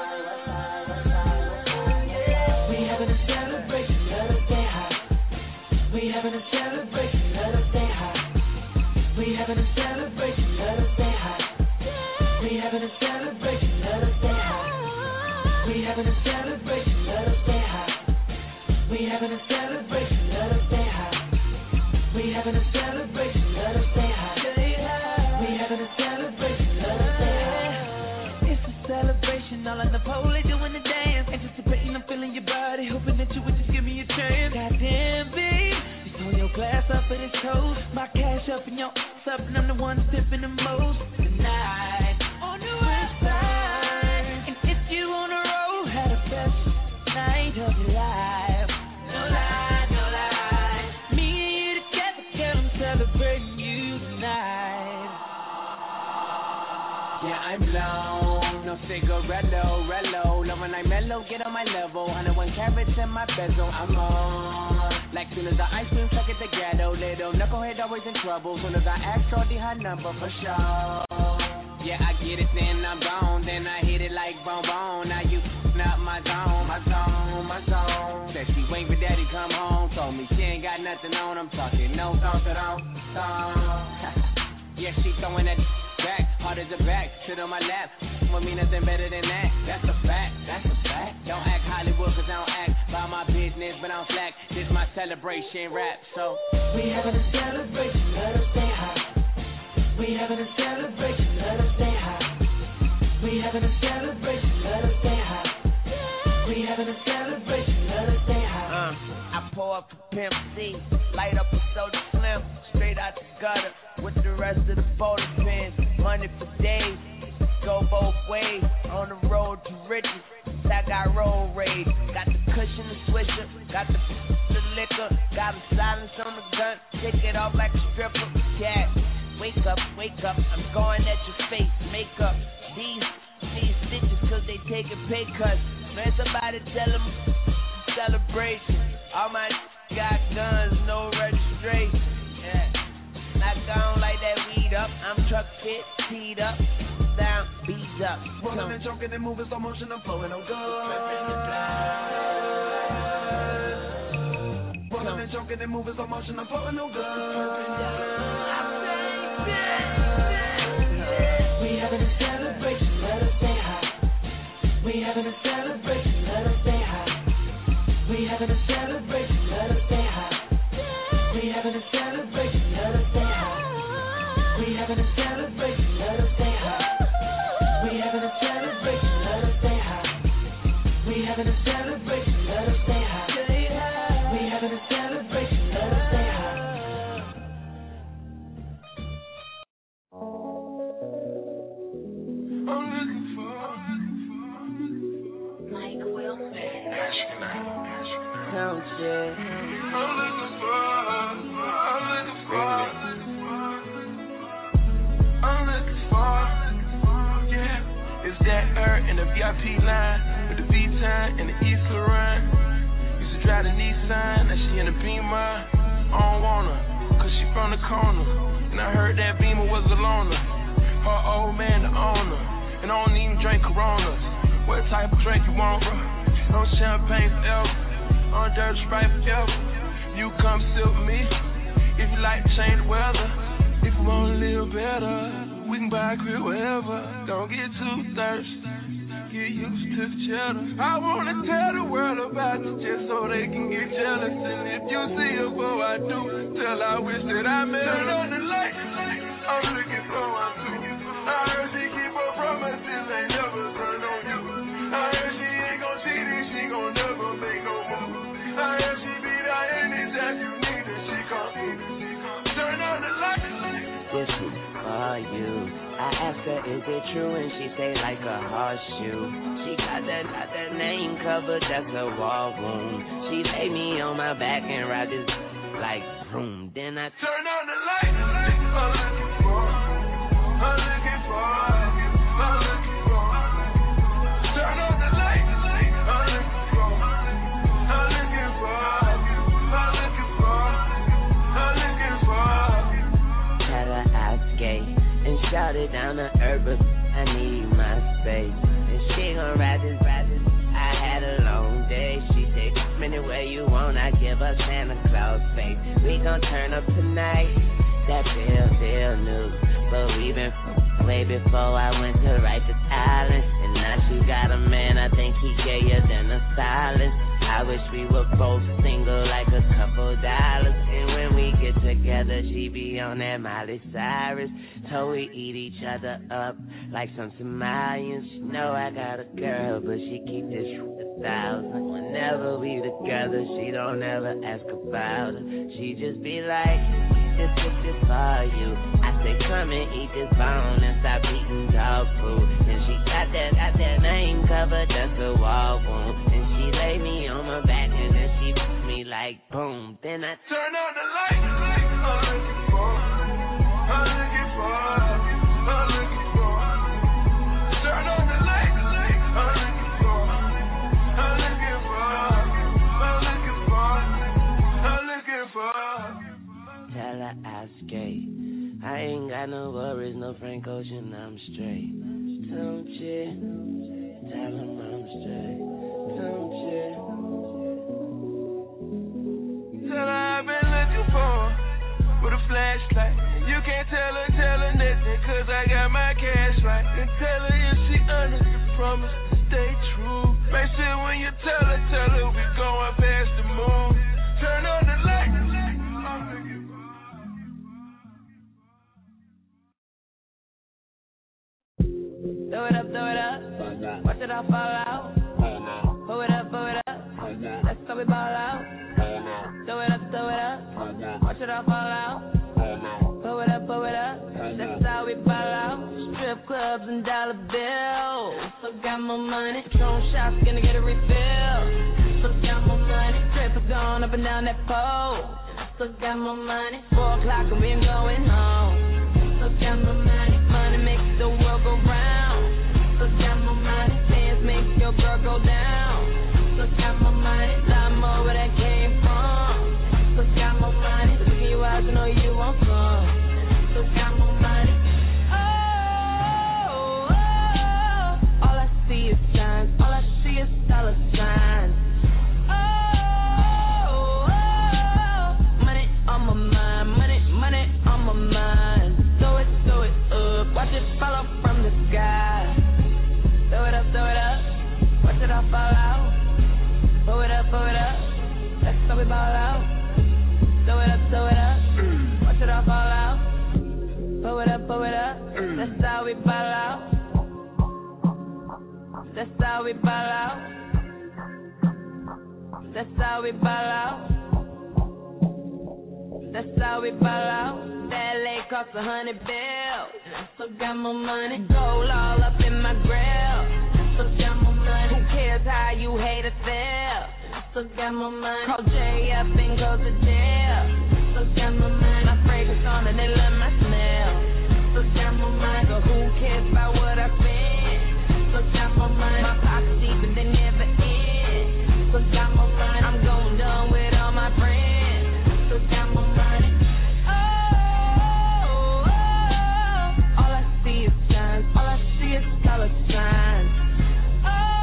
We having a celebration, let us stay high. We having a celebration, let us stay high. We having a celebration, let us stay high. We having a celebration, let us stay high. We having a celebration, let us stay high. We having a celebration, let us stay high. We having a celebration, let us stay high. We having a celebration, let us stay high. It's a celebration, all on the pole, they doing the dance. Anticipating, I'm feeling your body, hoping that you would just give me a chance. Goddamn, babe. On your glass up at his toes, my cash up and your ass up, and I'm the one tipping the most tonight. On the west side, and if you on the road, had the best night of your life. No lie, no lie. Me and you together, girl, I'm celebrating you tonight. Yeah, I'm low, no cigaretto, rello. Love when I mellow, get on my level. 101 carats in my bezel, I'm on. Like soon as the ice cream tuck it together, little knucklehead always in trouble. Soon as I ask Shorty her number for sure. Yeah, I get it, then I'm gone. Then I hit it like bonbon. Now you up my zone, my zone, my zone. Said she wait for daddy come home. Told me she ain't got nothing on. I'm talking no song. Yeah, she throwing that back, hard as a back, sit on my lap. Want me nothing better than that. That's a fact, that's a fact. Don't act Hollywood, cause I don't act by my business, but I don't slack. This my celebration rap, so we having a celebration, let us stay high. We having a celebration, let us stay high. We having a celebration, let us stay high. We having a celebration, let us stay high. I pour up a Pimp C, light up a soda slim, straight out the gutter with the rest of the bowling pins. Money for days, go both ways, on the road to riches. I got road rage, got the cushion, the swisher, got the liquor, got a silence on the gun, take it off like a stripper. Yeah, wake up, I'm going at your face, makeup. These stitches cause they taking pay cuts. Man, somebody tell them celebration. All my got guns, no registration. Yeah, not gone like that weed up. I'm truck fit, teed up, down, beat up. Rolling and choking and moving slow motion, I'm flowing on good. Rolling and choking and moving slow motion, I'm flowing on good. We having a celebration, let us stay high. We having a celebration, let us stay high. We having a celebration, let us stay high. We having a celebration, let us stay high. We having a celebration, let us stay high. We having a celebration, let us stay high. We having a celebration, let us stay high. We having a celebration, let us stay high. I'm looking for Mike Wilson. Count shit. I'm looking for, yeah. It's that in the VIP line with the V-Time and the East Laurent. Used to drive the Nissan, now she in the Beamer. I don't want her, cause she from the corner. And I heard that Beamer was a loner. Her old man the owner. And I don't even drink Coronas. What type of drink you want, bro? No champagne forever. On dirty Sprite forever. You come sit with me. If you like to change the weather. If you want to live better, we can buy a crib wherever. Don't get too thirsty. get used to the cheddar. I wanna tell the world about you just so they can get jealous. And if you see her before I do, tell I wish that I met her. Turn on the light, I'm looking for one too. I heard she keep her promises, ain't never turn on you. I heard she ain't gon' cheat and she gon' never make no move. I heard she be there anytime you need her, she gon' turn on the light. This is for you. I asked her, is it true? And she say like a horseshoe. She got that name covered, that's a war wound. She lay me on my back and ride this like boom. Then I turn on the light. I'm looking for. Turn on the light. I'm looking for. Tell her I skate and shout it down the urban. I need my space. And she gon' ride this. I had a long day. She say, come anywhere you want. I give her Santa Claus face. We gon' turn up tonight. That feel new. But we been way before I went to Rikers Island. And now she got a man, I think he gayer than a stylist. I wish we were both single like a couple dollars. And when we get together, she be on that Miley Cyrus. So we eat each other up like some Somalians. She know I got a girl, but she keep this 1,000. Whenever we together, she don't ever ask about her. She just be like, this for you. I say, come and eat this bone and stop eating dog food. And she got that name covered, that's a wall wound. And she lay me on my back and then she puts me like boom. Then I turn on the light. I'm looking for. Turn on the light. I'm looking for. Tell her I skate. I ain't got no worries, no Frank Ocean, I'm straight. Don't you? Tell him I'm straight. Don't you? Tell her I've been looking for with a flashlight. You can't tell her nothing, cause I got my cash right. And tell her if she honest the promise, stay true. Make sure when you tell her we going past the moon. Turn on the light. Throw it up. Watch it all fall out. Pull it up. That's how we ball out. Throw it up. Watch it all fall out. Pull it up. That's how we ball out. Strip clubs and dollar bills. So got my money. Patron shots, gonna get a refill. So got my money. Strippers gone up and down that pole. So got my money. 4 o'clock and we ain't going home. So got my money. Money makes the world go round. So got my money. Fans make your girl go down. So got my money. Lot more where that came from. So got my money. Look in your eyes, I know you want some. So got my money. Oh, all I see is signs. All I see is dollar signs. Oh, money on my mind. Money on my mind. Throw it up. Watch it fall off from the sky. Throw it up. Watch it all fall out. Pull it up. That's how we ball out. Throw it up. Watch it all fall out. Pull it up. That's how we ball out. That's how we ball out. That's how we ball out. That's how we ball out. That LA cost $100 bills. So got my money. Gold all up in my grill. So got my money. Who cares how you hate or feel? So got my money. Call J up and go to jail. So got my money. My fragrance on and they love my smell. So got my money. So who cares about what I spend? So got my money. My pockets deep and they never end. So got my money. I'm going done with all my friends. So got my money. All I see is signs. All I see is dollar signs.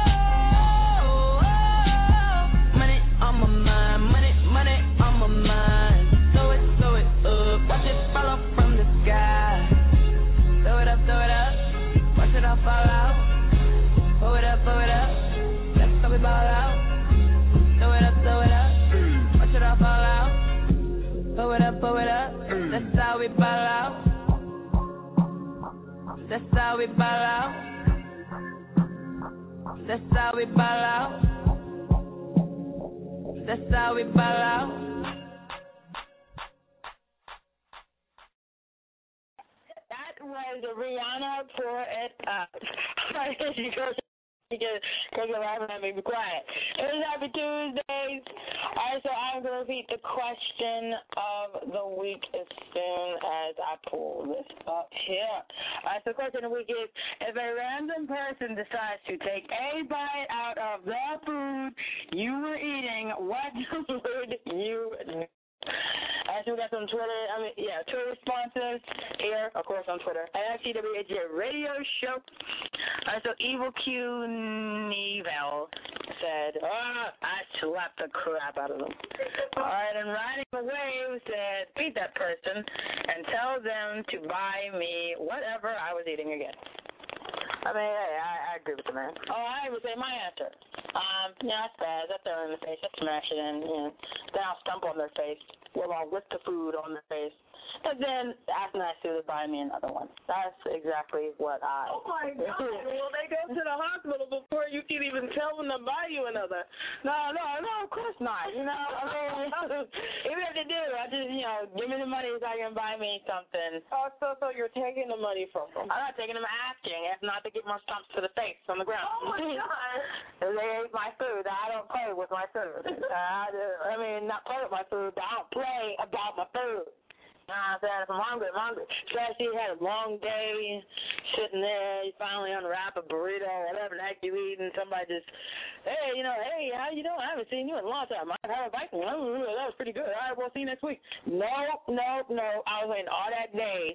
Money on my mind. Money on my mind. pour it up. That's how we ball out. That's how we ball out. That's how we ball out. That's how we ball out. That was Rihanna Pour It Up. Because you're laughing at me, be quiet. It was Happy Tuesdays. Alright, so I'm going to repeat the question of the week as soon as I pull this up here. Alright, so the question of the week is, if a random person decides to take a bite out of the food you were eating, what would you do? So we got some Twitter responses here, of course, on Twitter. At FTWHJ Radio Show. So Evil Q Nevel said, I slapped the crap out of them. Alright, and Riding the Wave said, beat that person and tell them to buy me whatever I was eating again. I mean, hey, I agree with the man. Oh, I would say my answer. Yeah, that's bad. I throw it in the face. I smash it in. Then I'll stump on their face. Well, I'll whip the food on their face. And then ask Nisu to buy me another one. That's exactly what I... Oh, my God. Well, they go to the hospital before you can even tell them to buy you another. No, of course not. You know, I mean, even if they do, I just, give me the money so I can buy me something. Oh, so you're taking the money from them? I'm not taking them, asking. If not, to get more stumps to the face on the ground. Oh, my God. If they ate my food, I don't play with my food. Not play with my food, but I don't play about my food. You know what I'm saying? If I'm hungry, I'm hungry. Especially you had a long day sitting there, you finally unwrap a burrito or whatever the heck you eat, and somebody just, hey, how you doing? I haven't seen you in a long time. I have a bite. That was pretty good. All right, we'll see you next week. No. I was waiting all that day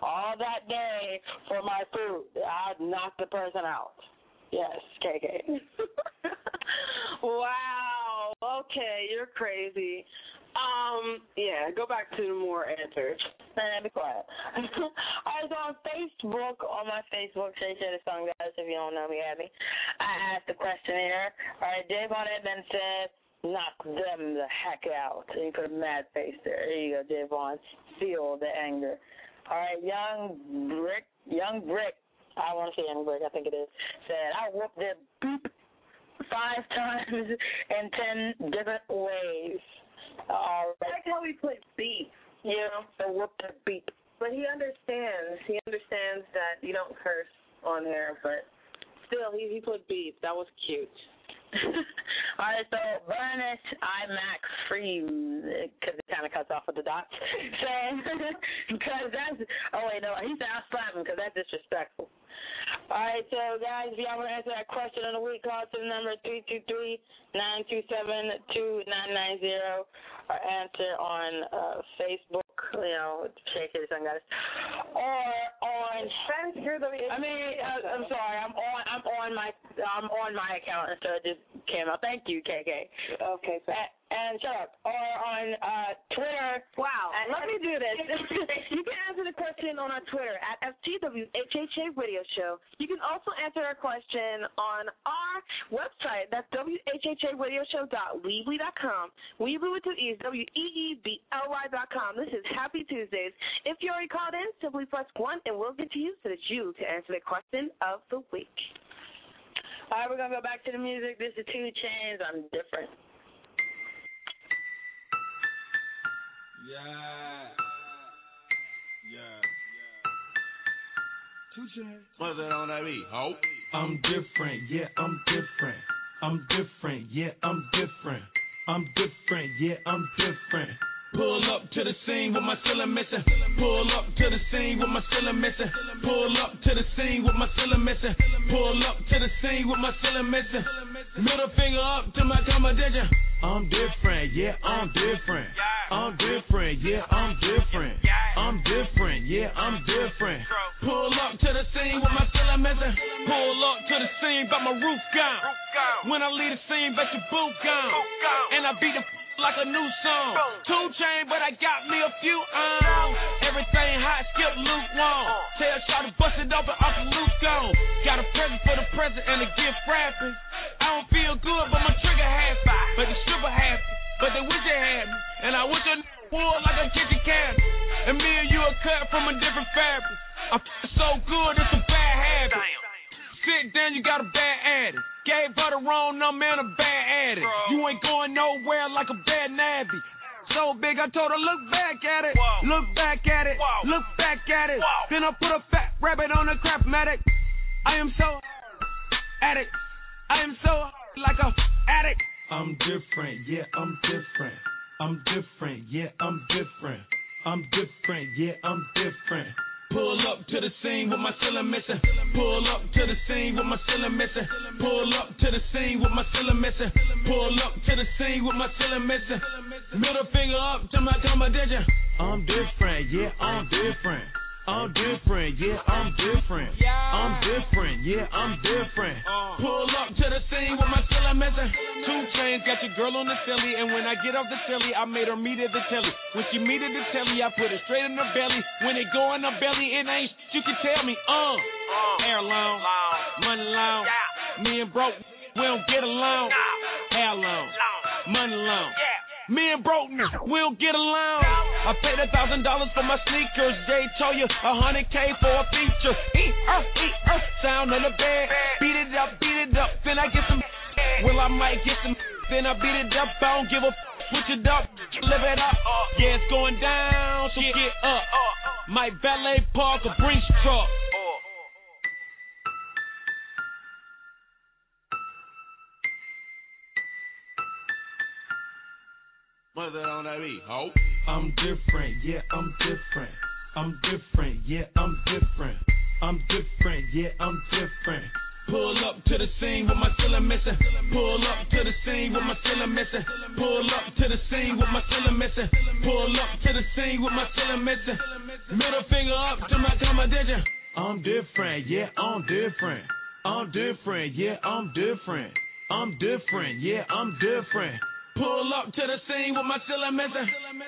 for my food. I'd knock the person out. Yes, KK. Wow. Okay, you're crazy. Go back to more answers. Man, be quiet. I was on Facebook, my Shay the Song Guys, if you don't know me, add me. I asked the question here. All right, Dave on it then said, knock them the heck out. And you put a mad face there. There you go, Dave on. Feel the anger. All right, Young Brick, I want to say Young Brick, I think it is, said, I whooped their beep 5 times in 10 different ways. I like how he put beep. So whoop the beep. But he understands. He understands that you don't curse on there, but still, he put beep. That was cute. All right, so Burnish IMAX free, because it kind of cuts off with the dots. Because that's, he said I'll slap him because that's disrespectful. All right, so guys, if y'all want to answer that question of the week, call to the number 323-927-2990, or answer on Facebook, Shay the Sun Guys, or on. I'm sorry, I'm on my account, and so it just came out. Thank you, KK. Okay, so. And shut up. Or on Twitter. Wow. Let me do this. You can answer the question on our Twitter at FTWHHA Radio Show. You can also answer our question on our website. That's WHHARadioshow.weebly.com. Weebly with 2 E's. WEEBLY.com. This is Happy Tuesdays. If you already called in, simply press 1 and we'll get to you so that you to answer the question of the week. All right, we're going to go back to the music. This is 2 Chainz. I'm different. Yeah. 2 Chainz. What's that on that beat, ho? I'm different, yeah, I'm different. I'm different, yeah, I'm different. I'm different, yeah, I'm different. Pull up to the scene with my ceiling missing. Pull up to the scene with my ceiling missing. Pull up to the scene with my ceiling missing. Pull up to the scene with my ceiling missing. Middle finger up to my competition. I'm different, yeah, I'm different. I'm different, yeah, I'm different. I'm different, yeah, I'm different. Pull up to the scene with my ceiling missing. Pull up to the scene, but my roof gone. When I leave the scene, bet your boot gone. And I beat the like a new song. 2 Chainz, but I got me a few everything hot, skip lukewarm. Tell Shawty bust it open, Uncle Luke gone. Got a present for the present and a gift wrapping. I don't feel good, but my trigger happy. But the stripper happy, but they wish they had me. And I wish I full like a kitchen cabinet. And me and you are cut from a different fabric. I feel so good, it's a bad habit. Sit down, you got a bad addict. Gave her the wrong number and a bad addict. You ain't going nowhere like a bad nabby. So big, I told her, look back at it. Whoa. Look back at it. Whoa. Look back at it. Whoa. Then I put a fat rabbit on the Craftmatic. I am so addict. I am so like a addict. I'm different, yeah, I'm different. I'm different, yeah, I'm different. I'm different, yeah, I'm different. Pull up to the scene with my ceiling missing. Pull up to the scene with my ceiling missing. Pull up to the scene with my ceiling missing. Pull up to the scene with my ceiling missing. Middle finger up to my competition. I'm different, yeah, I'm different. I'm different, yeah, I'm different. I'm different, yeah, I'm different. Pull up to the scene with my ceiling missing. 2 Chainz got your girl on the silly, and when I get off the silly, I made her meet at the telly. When she meet at the telly, I put it straight in her belly. When it go in her belly, it ain't you can tell me, hair long, money long. Me and broke, we don't get along. Hair long, money long. Me and broke, we don't get along. I paid $1,000 for my sneakers. Jay told you $100K for a feature. Sound on the bed. Beat it up. Then I get some. Well, I might get some. Then I beat it up. I don't give a. Switch it up, live it up. Yeah, it's going down, so get up. My valet park a Brinks truck. What's that on that beat, ho? I'm different, yeah, I'm different. I'm different, yeah, I'm different. I'm different, yeah, I'm different. Pull up to the scene with my ceiling missing. Pull up to the scene with my ceiling missing. Pull up to the scene with my ceiling missing. Pull up to the scene with my ceiling missing. Middle finger up to my competition. I'm different, yeah, I'm different. I'm different, yeah, I'm different. I'm different, yeah, I'm different. Pull up to the scene with my ceiling missing.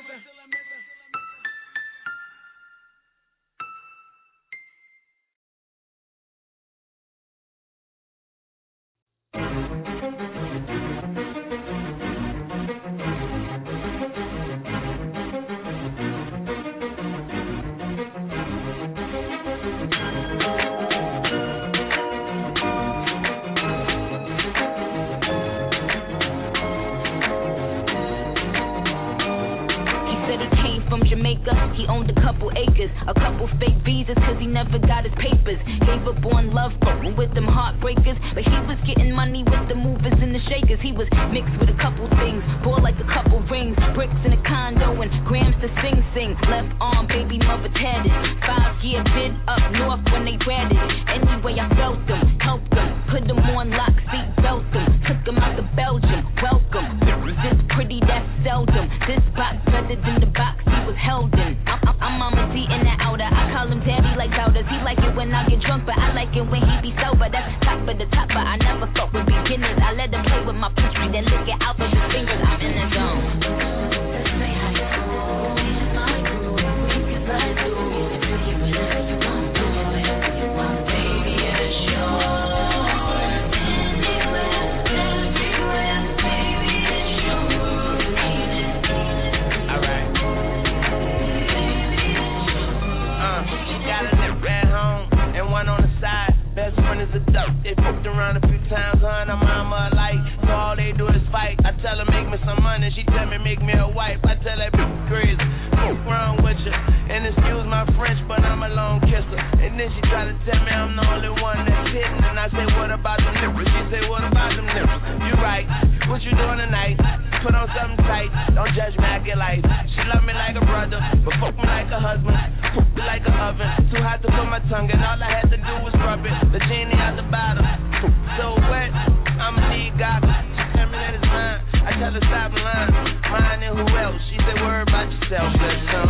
He owned a couple acres, a couple fake visas, cause he never got his papers. Gave up on love, fucking with them heartbreakers. But he was getting money with the movers and the shakers. He was mixed with a couple things, bought like a couple rings, bricks in a condo and grams to sing. Left arm, baby mother tatted. 5-year bid up north when they ratted. Anyway, I felt them, helped them, put them on lock, seat belt them, took them out to Belgium. Welcome, this pretty, that's seldom. This box better than the box he was held in. I'm Mama D in the outer. I call him daddy like Bowders. He like it when I get drunk, but I like it when he be sober. That's top of the top, but I never fuck with beginners. I let him play with my pussy, then lick it out with his fingers. I'm in the zone. Let's say how you do. My groove, cause I do. You whatever you want, do whatever you want, baby. It's yours. Everywhere, baby, it's yours. Alright. Got a nip at home and one on the side. Best friend is a duck. They fucked around a few times, her and her mama alike. So all they do is fight. I tell her make me some money, she tell me make me a wife. I tell that bitch crazy, what's wrong with you? And excuse my French, but I'm a lone kisser. And then she try to tell me I'm the only one that's hitting. And I say, what about them nipples? She say, what about them nipples? You right, what you doing tonight? Put on something tight, don't judge me, I get life. She love me like a brother, but fuck me like a husband. Poop me like an oven, too hot to put my tongue in. All I had to do was rub it, the genie out the bottom. So wet, I'ma need goggles. She tell me that it's mine, I tell her stop lying. Mine and who else? She say worry about yourself, let's go.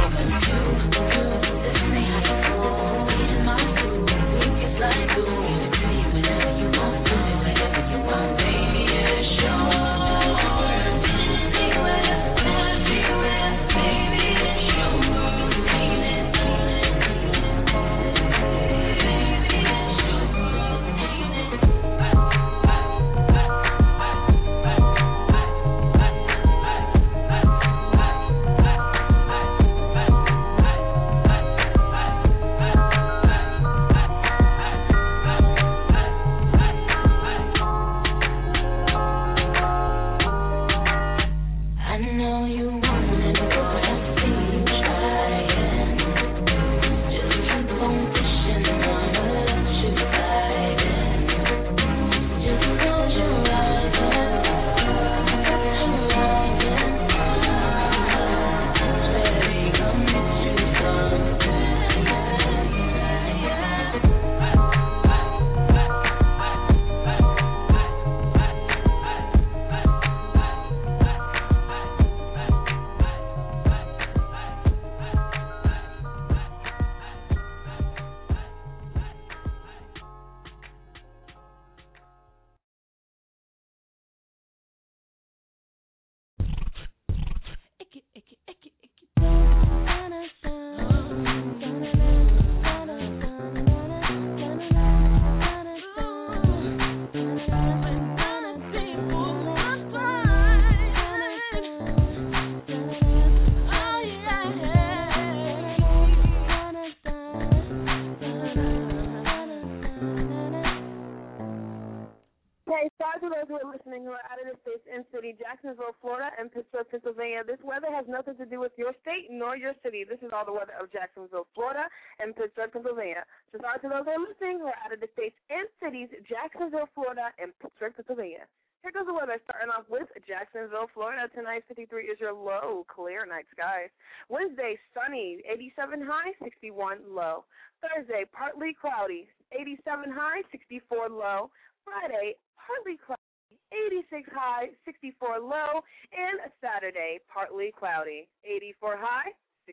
those who are listening who are out of the states in city, Jacksonville, Florida, and Pittsburgh, Pennsylvania, this weather has nothing to do with your state nor your city. This is all the weather of Jacksonville, Florida, and Pittsburgh, Pennsylvania. So sorry to those who are listening who are out of the states and cities, Jacksonville, Florida, and Pittsburgh, Pennsylvania. Here goes the weather, starting off with Jacksonville, Florida. Tonight, 53 is your low, clear night skies. Wednesday, sunny, 87 high, 61 low. Thursday, partly cloudy, 87 high, 64 low. Friday, partly cloudy, 86 high, 64 low. And Saturday, partly cloudy, 84 high,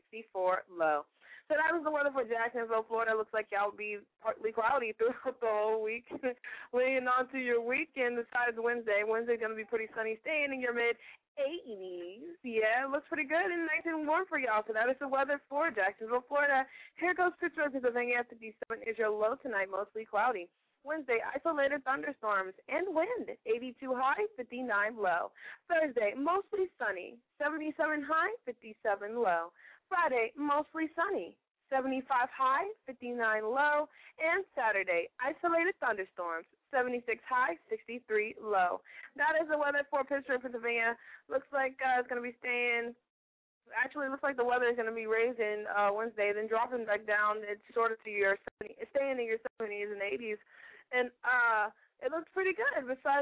64 low. So that was the weather for Jacksonville, Florida. Looks like y'all will be partly cloudy throughout the whole week. Leading on to your weekend, besides Wednesday. Wednesday's going to be pretty sunny, staying in your mid-80s. Yeah, it looks pretty good and nice and warm for y'all. So that is the weather for Jacksonville, Florida. Here goes Pittsburgh, Pennsylvania. 57 is your low tonight, mostly cloudy. Wednesday, isolated thunderstorms and wind, 82 high, 59 low. Thursday, mostly sunny, 77 high, 57 low. Friday, mostly sunny, 75 high, 59 low. And Saturday, isolated thunderstorms, 76 high, 63 low. That is the weather for Pittsburgh, Pennsylvania. Looks like it's going to be staying. Actually, it looks like the weather is going to be raising Wednesday, then dropping back down. It's sort of to your 70s, it's staying in your 70s and 80s. And it looks pretty good. Besides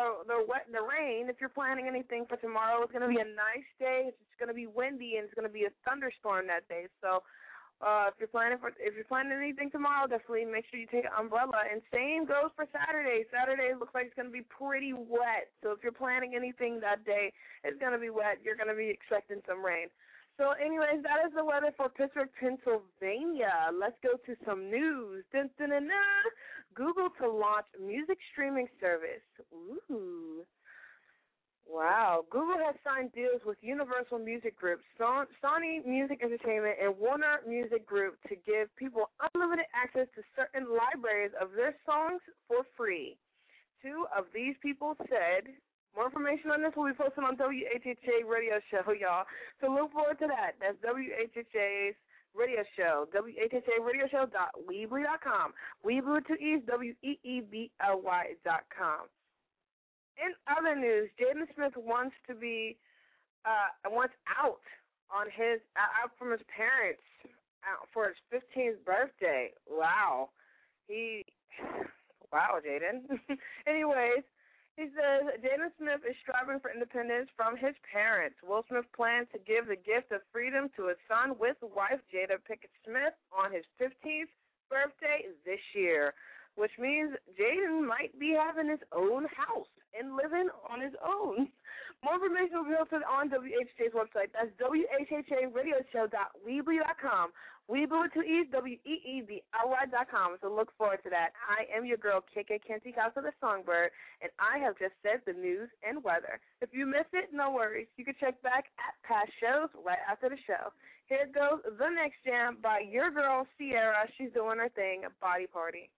the rain, if you're planning anything for tomorrow, it's going to be a nice day. It's going to be windy, and it's going to be a thunderstorm that day. So if you're planning anything tomorrow, definitely make sure you take an umbrella. And same goes for Saturday. Saturday looks like it's going to be pretty wet. So if you're planning anything that day, it's going to be wet. You're going to be expecting some rain. So anyways, that is the weather for Pittsburgh, Pennsylvania. Let's go to some news. Dun, dun, dun, dun. Google to launch music streaming service. Ooh. Wow. Google has signed deals with Universal Music Group, Sony Music Entertainment, and Warner Music Group to give people unlimited access to certain libraries of their songs for free. Two of these people said... More information on this will be posted on WHHA Radio Show, y'all. So look forward to that. That's WHHA's Radio Show, WHHARadioshow.weebly.com. Weebly with two E's, WEEBLY.com. In other news, Jaden Smith wants out from his parents for his 15th birthday. Wow. Wow, Jaden. Anyways. He says Jaden Smith is striving for independence from his parents. Will Smith plans to give the gift of freedom to his son with wife Jada Pinkett Smith on his 15th birthday this year, which means Jaden might be having his own house and living on his own. More information will be posted on WHHA's website. That's WHHARadioshow.weebly.com. Weebly with two E's, WEEBLY.com. So look forward to that. I am your girl, KK Kenty Casa the Songbird, and I have just said the news and weather. If you missed it, no worries. You can check back at past shows right after the show. Here goes the next jam by your girl, Sierra. She's doing her thing, Body Party.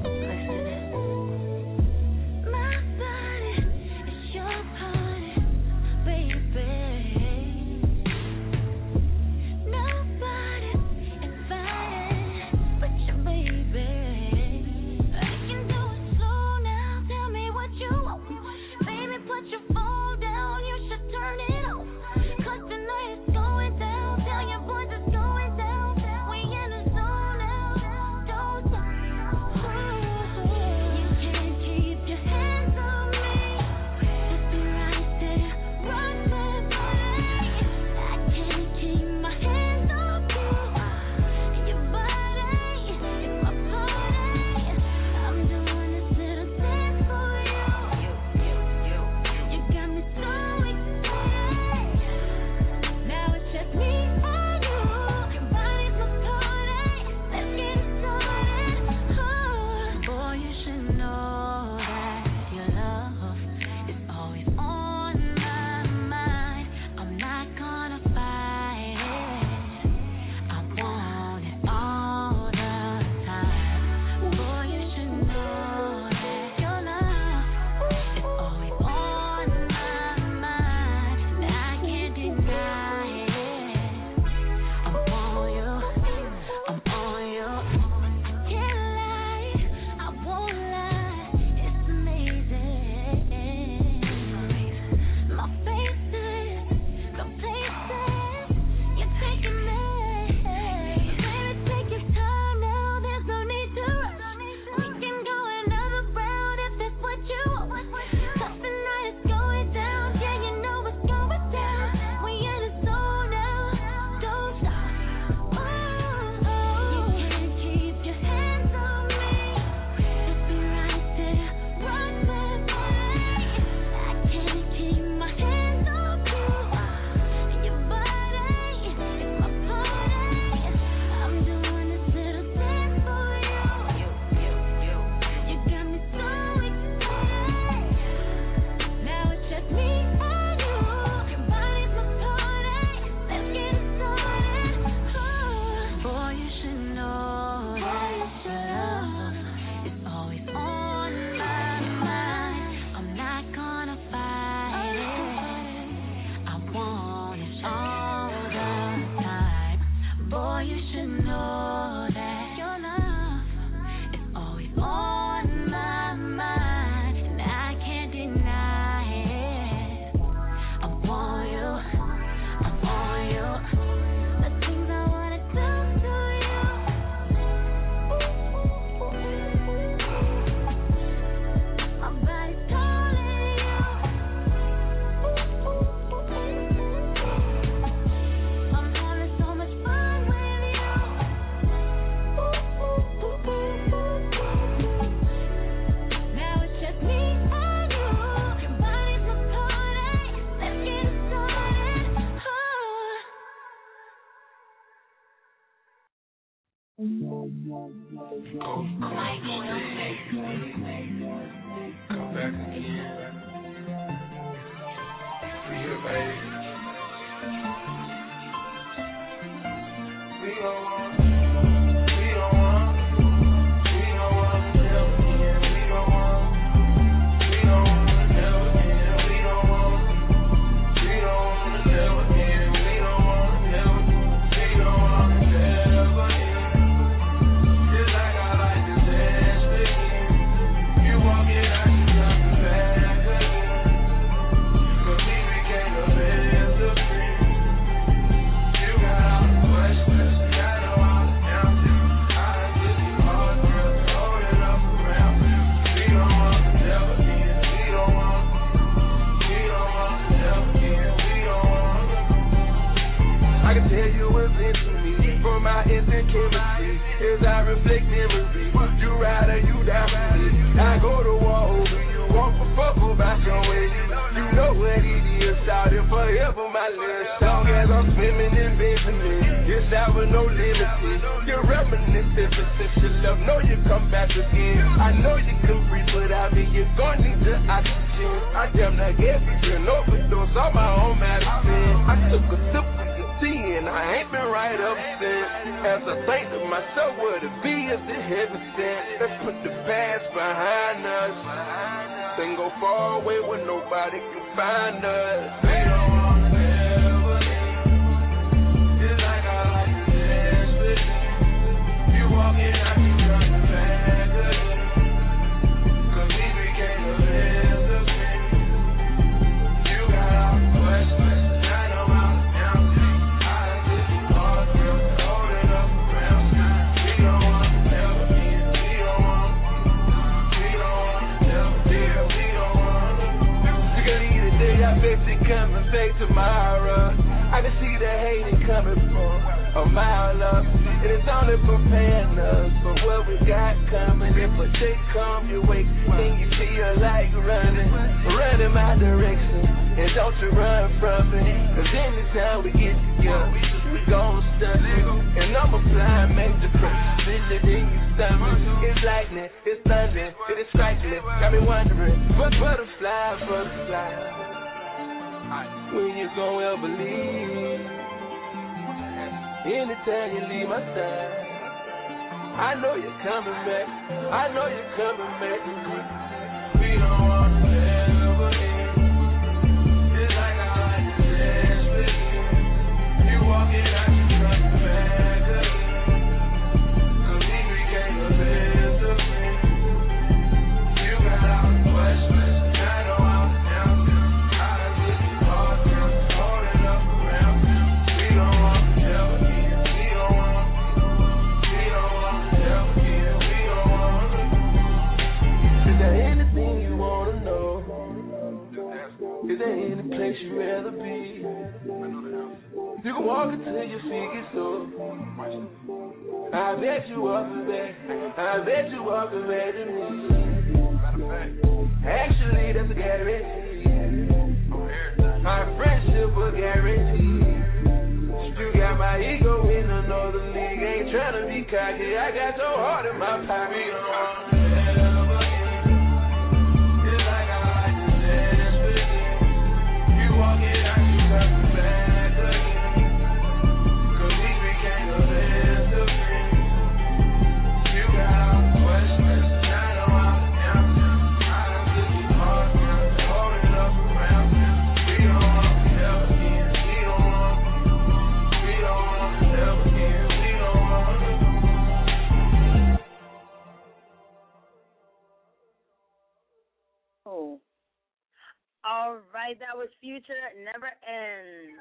My body is your party. Come back again. We here, baby. We don't want as I reflect memory, you ride or you die for me. I go to war over you, walk for fuck about your way. You know what it is, shouting forever my love. Long as I'm swimming in infinite, it's out with no limits. You're reminiscent for your love, know you come back again. I know you can breathe without me, you're gonna need the oxygen. I damn near gave you an overdose on my own medicine. I took a sip of the tea and I ain't been right up since. As I think to myself, what it be if the heaven sent. Let's put the past behind us, then go far away where nobody can find us. We don't want to ever end. It's like I like to dance with you. You walk in, I keep coming back again. 'Cause we became the best of friends. You got all the questions, I know how to answer. I just keep hard girls holding up around you. We don't want to ever end. We don't want to ever deal. We don't want to. You can eat a day, I bet you coming back tomorrow. I can see the hating coming from a mile up, and it's only preparing us for what we got coming. If a day come your way, and you feel like running my direction, and don't you run from it. 'Cause anytime we get together, we gon' stunt it, and I'm applying major pressure, feel it in your stomach. It's lightning, it's thunder, it is striking, got me wondering, what butterfly. When you gon' ever leave? Anytime you leave my side, I know you're coming back. I know you're coming back. We don't want to ever end. It's like I like to dance with you. You walking out, you coming back again. 'Cause we became the best of friends. You got all the questions, I know how to answer. I just keep hard girls holding up around you. We don't want to ever end. We don't want to ever end. We don't want to. Is there anything you wanna know? Is there any place you'd rather be? You can walk until your feet get sore. I bet you walking back. I bet you walking back to me. Actually, that's a guarantee. Our friendship will guarantee. You got my ego in another league. Ain't tryna be cocky. I got your heart in my pocket. It's like I like to dance with you. You walking out, you coming back again. 'Cause we became the best of friends. You got all the questions, I know how to answer. I just keep hard girls holding up around you. We don't want to ever end. We don't want to ever end. We don't want to. Oh. All right, that was Future Never Ends.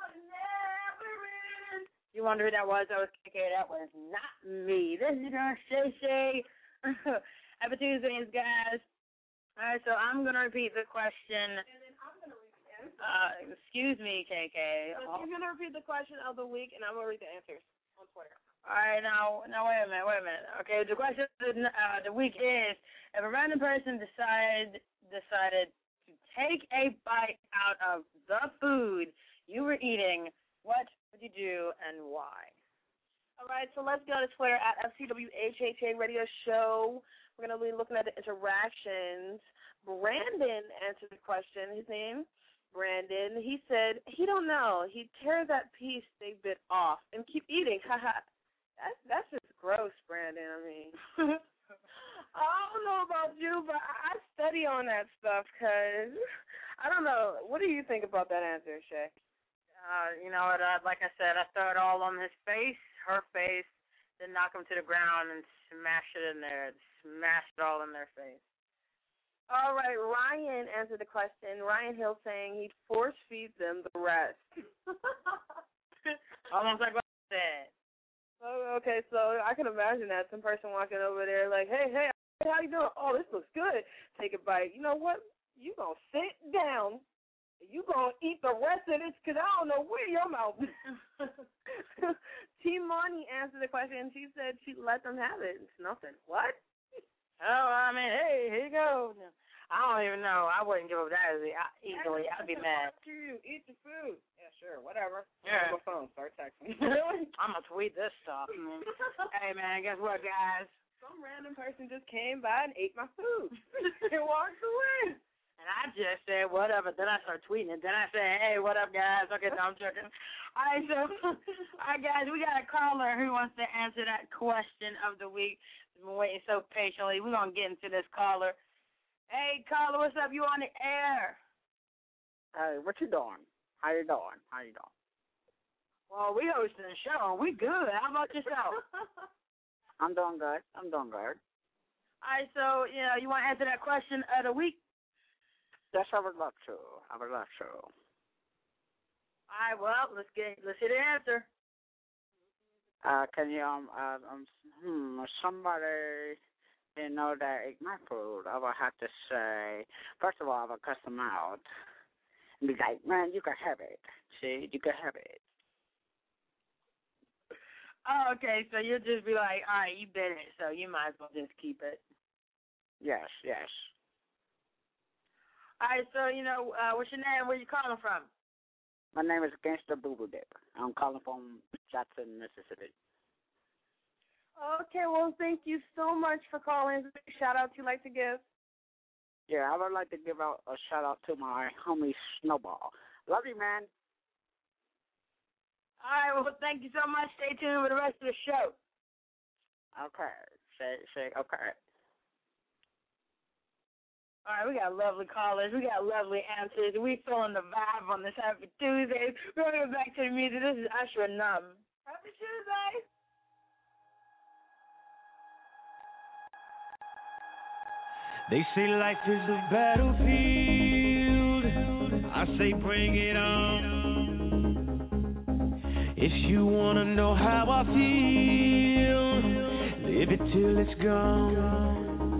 You wonder who that was? That was KK. That was not me. This is your Shay Shay. Happy Tuesdays, guys. All right, so I'm going to repeat the question. And then I'm going to read the answer. Excuse me, KK. So you're going to repeat the question of the week, and I'm going to read the answers on Twitter. All right, now wait a minute. Okay, the question of the week is, if a random person decided to take a bite out of the food you were eating, what would you do and why? All right, so let's go to Twitter at FCWHHA Radio Show. We're going to be looking at the interactions. Brandon answered the question. His name, Brandon. He said he don't know. He'd tear that piece they bit off and keep eating. That's just gross, Brandon. I mean, I don't know about you, but I study on that stuff because I don't know. What do you think about that answer, Shay? You know what? Like I said, I throw it all on his face, her face, then knock him to the ground and smash it in there. Smash it all in their face. All right, Ryan answered the question. Ryan Hill saying he'd force feed them the rest. Almost like what I said. Oh, okay, so I can imagine that. Some person walking over there like, hey, how you doing? Oh, this looks good. Take a bite. You know what? You going to sit down. You going to eat the rest of this because I don't know where your mouth is. T. Money answered the question. She said she'd let them have it. It's nothing. What? Oh, I mean, hey, here you go. I don't even know. I wouldn't give up that easily. I'd be mad. Eat the food. Yeah, sure, whatever. Yeah. On my phone. Start texting. Really? I'm going to tweet this stuff. Hey, man, guess what, guys? Some random person just came by and ate my food. And walked away. And I just said, whatever. Then I started tweeting it. Then I said, hey, what up, guys? Okay, no, I'm joking. All right, guys, we got a caller who wants to answer that question of the week. We've been waiting so patiently. We're going to get into this caller. Hey, caller, what's up? You on the air? Hey, what you doing? How you doing? Well, we hosting a show. We good. How about yourself? I'm doing good. All right, so, you want to answer that question of the week? Yes, I would love to. All right, well, let's hear the answer. Can you somebody that ate my food? I would have to say, first of all, I would cuss them out and be like, man, you can have it. See, you can have it. Oh, okay, so you'll just be like, all right, you bit it, so you might as well just keep it. Yes. All right, so, what's your name? Where you calling from? My name is Gangsta Boo Boo Dip. I'm calling from Jackson, Mississippi. Okay, well, thank you so much for calling. Shout-out you'd like to give? Yeah, I would like to give out a shout-out to my homie Snowball. Love you, man. All right, well, thank you so much. Stay tuned for the rest of the show. Okay. Say, okay. All right, we got lovely callers. We got lovely answers. We feeling the vibe on this Happy Tuesday. We're going to go back to the music. This is Usher and Numb. Happy Tuesday. They say life is a battlefield. I say bring it on. If you want to know how I feel, live it till it's gone.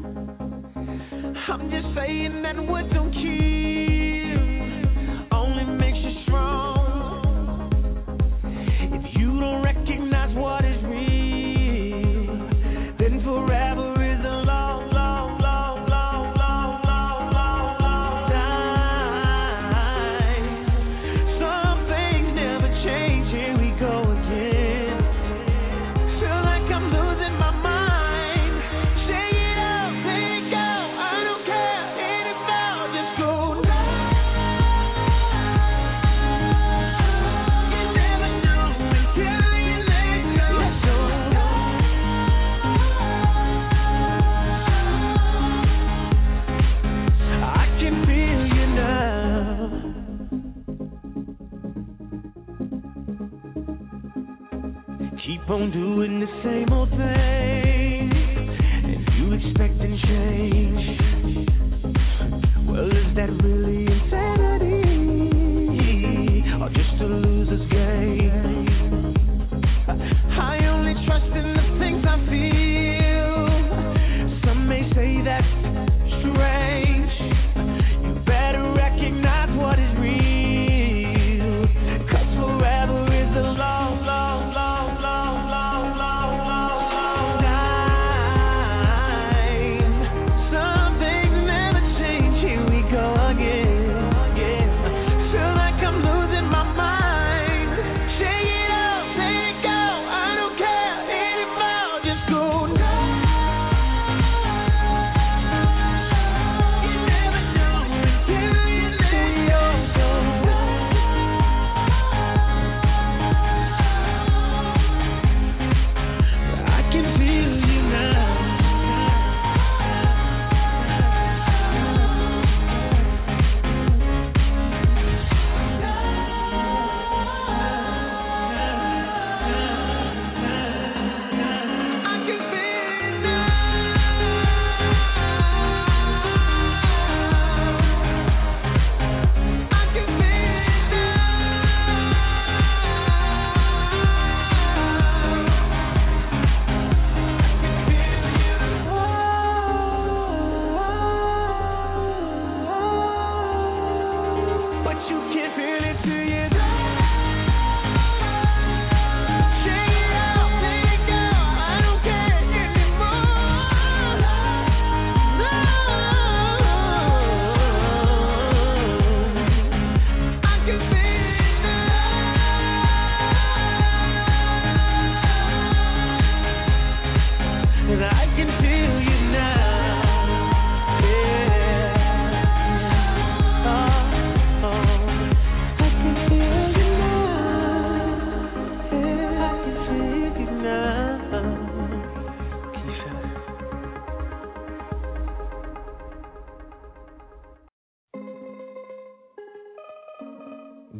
I'm just saying that what don't kill only makes you strong. If you don't recognize what is real, then forever is a long, long, long, long, long, long, long, long time. Some things never change. Here we go again. Feel like I'm losing my mind. Yeah.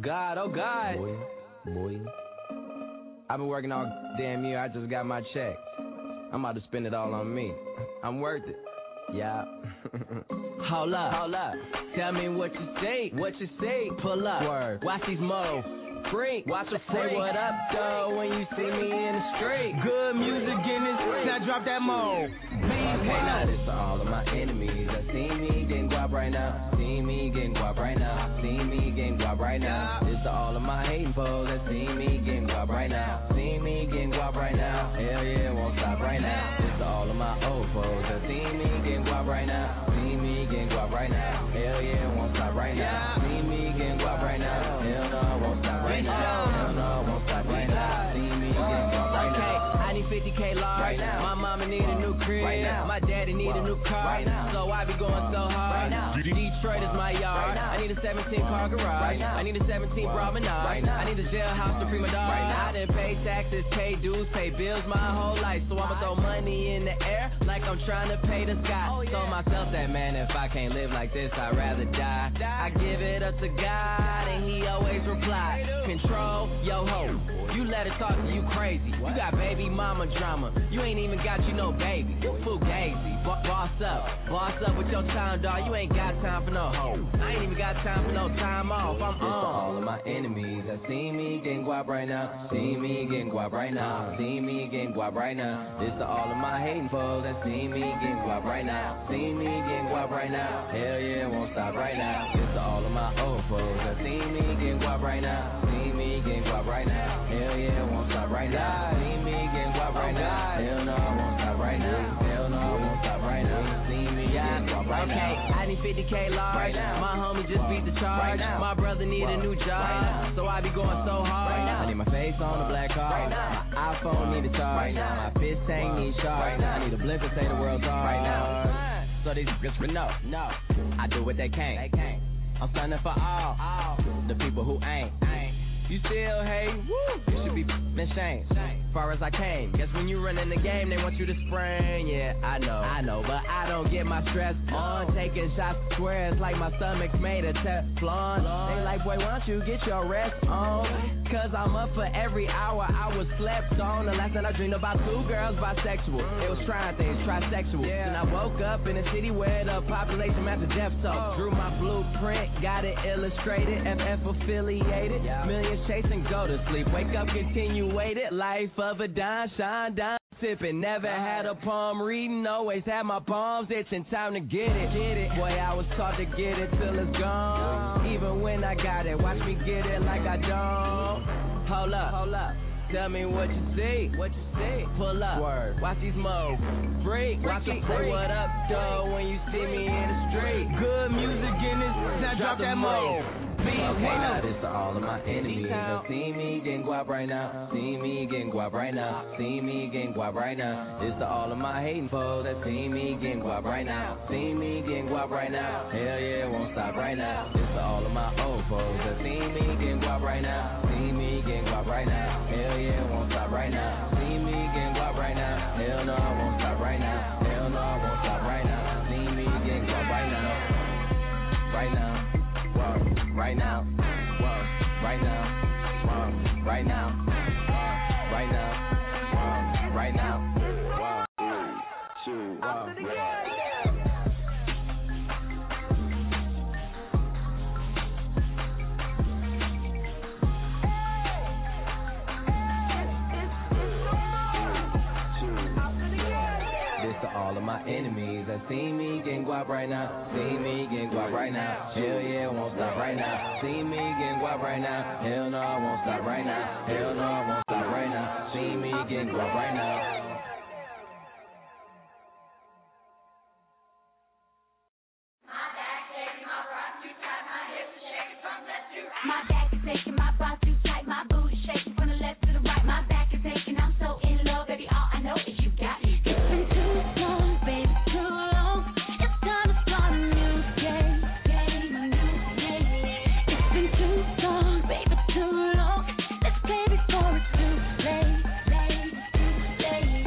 God, oh God. Boy. I've been working all damn year, I just got my check. I'm about to spend it all on me. I'm worth it. Yeah. Hold up. Tell me what you say. Pull up. Word. Watch these moves. Freak. Watch her say what up, though, when you see me in the street. Good music in this. Now drop that mode. Okay, now this for all of my enemies that see me getting guap right now. See me getting guap right now. See me getting guap right now. This to all of my hating foes that see me getting guap right now. See me getting guap right now. Hell yeah, won't stop right now. This to all of my old foes that see me getting guap right now. See me getting guap right now. Hell yeah, won't stop right now. See me getting guap right now. Hell no, won't stop right now. Hell no, won't stop right now. See me getting guap right now. I need 50K large right now. My mama need a new crib right now. My daddy need a new car right now. So I be going so hard right now. Detroit is my yard right. I need a 17-car garage right. I need a 17 promenade right. I need a jailhouse to free my dog right. I done pay taxes, pay dues, pay bills my whole life. So I'ma throw money in the air like I'm trying to pay the sky. Told myself that, man, if I can't live like this, I'd rather die. I give it up to God and he always reply, control yo ho. You let it talk to you crazy. You got baby mama drama. You ain't even got you no baby. Fugazi. Boss up with your time, dog. You ain't got time for no hoe. I ain't even got time for no time off. I'm on. This to all of my enemies that see me getting guap right now. See me getting guap right now. See me getting guap right now. This to all of my hating foes that see me getting guap right now. See me getting guap right now. Hell yeah, won't stop right now. This to all of my old foes that see me getting guap right now. See me getting guap right now. Hell yeah, won't stop right now. See me getting guap right now. Hell no, won't stop right now. Hell no, won't stop right now. See me getting guap right now. Okay, I need 50K large right now. My homie just beat the charge right now. My brother need a new job right. So I be going so hard right now. I need my face on the black card right now. My iPhone need a charge right now. My fist tank need charge right now. I need a blimp to say the world's hard right now. So these just no, I do what they can't. I'm standing for all the people who ain't. You still hating? Woo! You should be ashamed. Far as I came. Guess when you run in the game, they want you to spring. Yeah, I know, but I don't get my stress on. Taking shots squares like my stomach's made of Teflon. They like, boy, why don't you get your rest on? Cause I'm up for every hour I was slept on. The last night I dreamed about 2 girls bisexual. It was trying things, trisexual. Then I woke up in a city where the population matched the death toll. Drew my blueprint, got it illustrated, FF affiliated. Millions chasing, go to sleep, wake up, continue waited. Life of a dime, shine down, sipping. Never had a palm reading, always had my palms itching. Time to get it. Boy, I was taught to get it till it's gone. Even when I got it, watch me get it like I don't. Hold up. Tell me what you see. Pull up. Word. Watch these moves. Freak. Watch them say what up, though, when you see me in the street. Good music in this. Now drop that move. Okay, now this to all of my enemies that see me getting guap right now. See me getting guap right now. See me getting guap right now. This to all of my hating foes that see me getting guap right now. See me getting guap right now. Hell yeah, won't stop right now. This to all of my old foes that see me getting guap right now. See me getting guap right now. Hell yeah, won't stop right now. See me getting guap right now. Hell no, I won't stop right now. Hell no, I won't stop right now. See me getting guap right now. Right now. Right now, whoa, right now, whoa, right now, whoa, right now, whoa, right now, whoa, 2, whoa. All of my enemies that see me getting guap right now. See me getting guap right now. Hell yeah, won't stop right now. See me getting guap right now. Hell no, I won't stop right now. Hell no, I won't stop right now. See me getting guap right now. My back is aching, my bra too tight, my booty shaking from the left to the right. My back is aching, I'm so in love, baby. All I know is you got me. It's been too long, baby, too long. It's time to start a new day. It's been too long, baby, too long. Let's play before it's too late.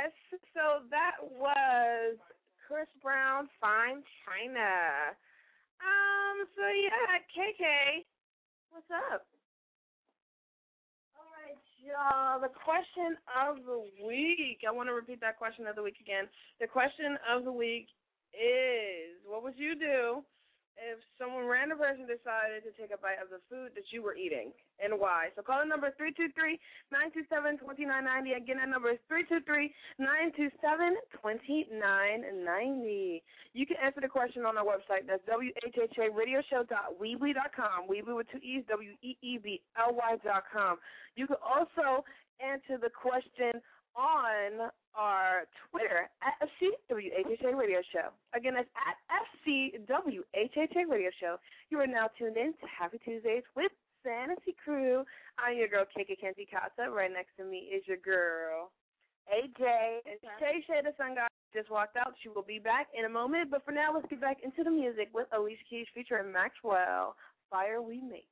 Yes, so that was Chris Brown, Fine China. So yeah, KK, what's up? All right, y'all, the question of the week. I want to repeat that question of the week again. The question of the week is, what would you do if some random person decided to take a bite of the food that you were eating, and why? So call the number 323-927-2990. Again, that number is 323-927-2990. You can answer the question on our website. That's WHHARadioshow.weebly.com. Weebly with two E's, WEEBLY.com. You can also answer the question on our Twitter at FCWHHA Radio Show. Again, that's at FCWHHA Radio Show. You are now tuned in to Happy Tuesdays with Fantasy Crew. I'm your girl, KK Kenzie Casa. Right next to me is your girl, AJ. And Shay Shay, the Sun God, just walked out. She will be back in a moment. But for now, let's get back into the music with Alicia Keys featuring Maxwell, Fire We Make.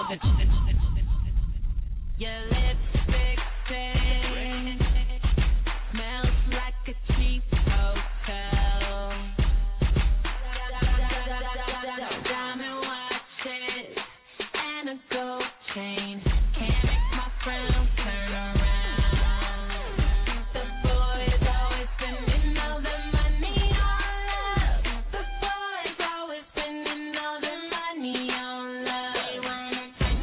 Your lipstick stain smells like a cheap hotel. Diamond watches and a gold chain can't make my frown turn around. The boys always spending all their money on love. The boys always spending all their money on love. They wanna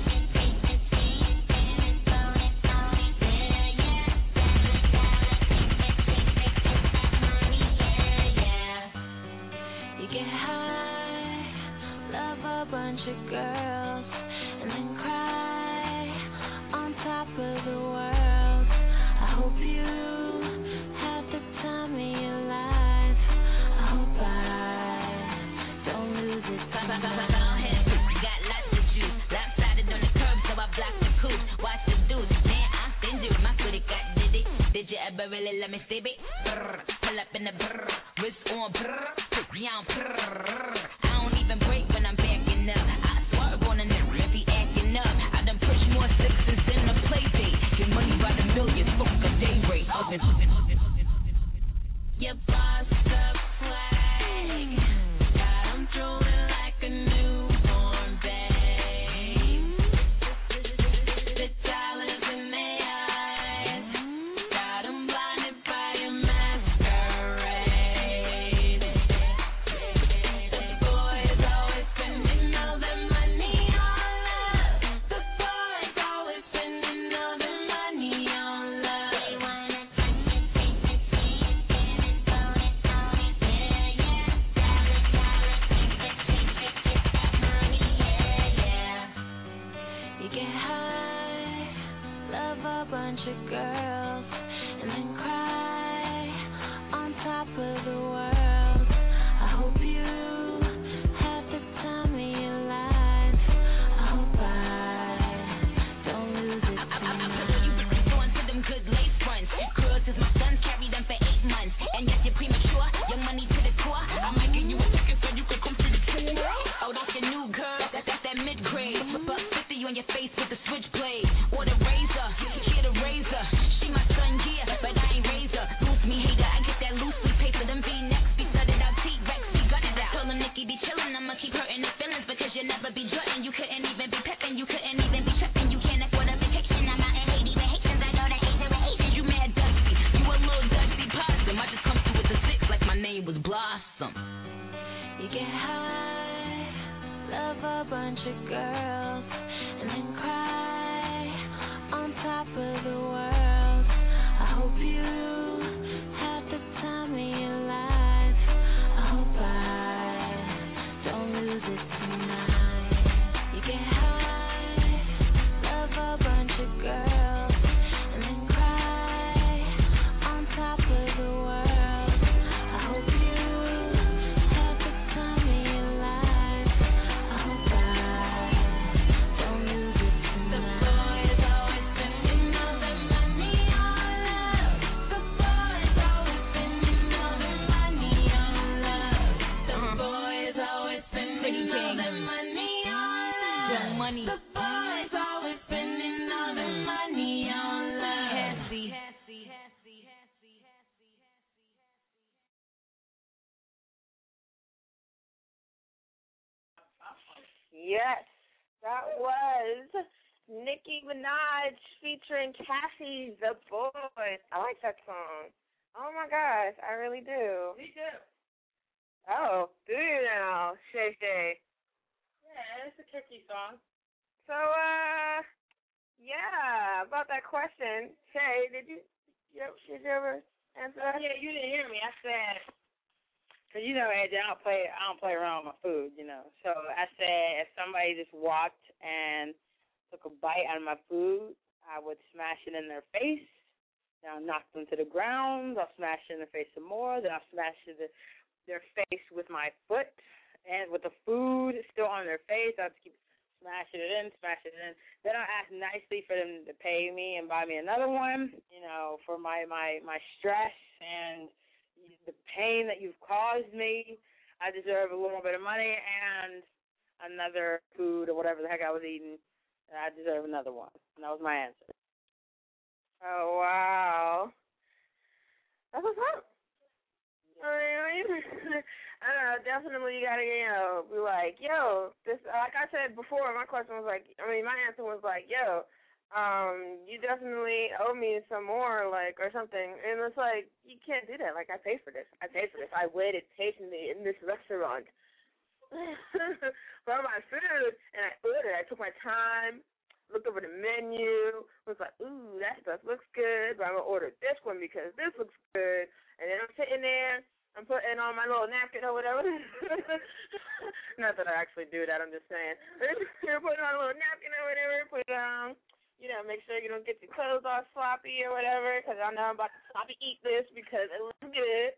you get high, love a bunch of girls, and then cry on top of the world. I hope you have the time of your life. I hope I don't lose it tonight. Got lots of juice, lopsided on the curb, so I blocked the coupe. Watch the dudes, man, I'm stingy with my credit card. Did you ever really let me see it? Pull up in the brr, wrist on brr, down brr. I don't even break when I'm backing up. I swerve on a nigga if he acting up. I done push more sixes than a play date. Get money by the millions, fuck a day rate. Your bossed up swag got 'em drooling like a newborn babe. The dollars in their eyes got 'em blinded by your masquerade. The boys always spending all their money on love. The boys always spending all their money on love. They wanna you get high, love a bunch of girls, and then cry on top of the world. I hope you have the time of your life. I hope I don't lose it tonight. You going to them good lace fronts. Girls is my sons, carry them for 8 months. And yes, you're premature, your money to the core. I might give you a ticket so you could come to the tour. Oh, that's your new girl, that's that mid-grade. $150 on your face with the switchblade. Or the razor, she the razor. She my son, yeah, but I ain't razor. Lose me, hater, I get that loosely. Pay for them V-necks, be studded out, T-Rex, be gutted out. Told him Nikki be chillin', I'ma keep hurting his feelings. Because you never be jutting, you couldn't even be peppin', you couldn't even be trippin'. You can't afford a vacation, I'm out in Haiti with Haitians. I go to Asia with Haitians. You mad dusty, you a little dusty possum. I just come through with the 6 like my name was Blossom. You get high, love a bunch of girls, and then cry on top of the world. I hope you have the time of your life. I hope I don't lose it tonight. You get high, love a bunch of girls, and then cry on top of the world. I hope you have the time of your life. I hope I don't lose it tonight. The boys always spending all their money on love. The boys always spending all their money on love. The boys always spending all their money on love. Money. The boys always spending all their money on love. Yes, that was Nicki Minaj featuring Cassie, The Boys. I like that song. Oh my gosh, I really do. Me too. Oh, do you now, Shay Shay? Yeah, it's a catchy song. So, yeah, about that question, Shay, did you ever answer that? Yeah, you didn't hear me. I said, Cause you know, AJ, I don't play around with my food, you know. So I said, if somebody just walked and took a bite out of my food, I would smash it in their face. Then I'll knock them to the ground. I'll smash it in their face some more. Then I'll smash their face with my foot, and with the food still on their face, I'll just keep smashing it in. Then I'll ask nicely for them to pay me and buy me another one, you know, for my stress and the pain that you've caused me. I deserve a little bit of money and another food or whatever the heck I was eating I deserve another one. And that was my answer. Oh, wow. That's what's up. I mean, I don't know, definitely you gotta, be like, yo, this, like I said before, my question was like, my answer was like, yo, you definitely owe me some more, like, or something. And it's like, you can't do that. Like, I paid for this. I waited patiently in this restaurant for my food, and I ordered. I took my time, looked over the menu, was like, ooh, that stuff looks good, but I'm going to order this one because this looks good. And then I'm sitting there, I'm putting on my little napkin or whatever. Not that I actually do that, I'm just saying. You're putting on a little napkin or whatever, put it on, make sure you don't get your clothes all sloppy or whatever, because I know I'm about to sloppy eat this because it looks good.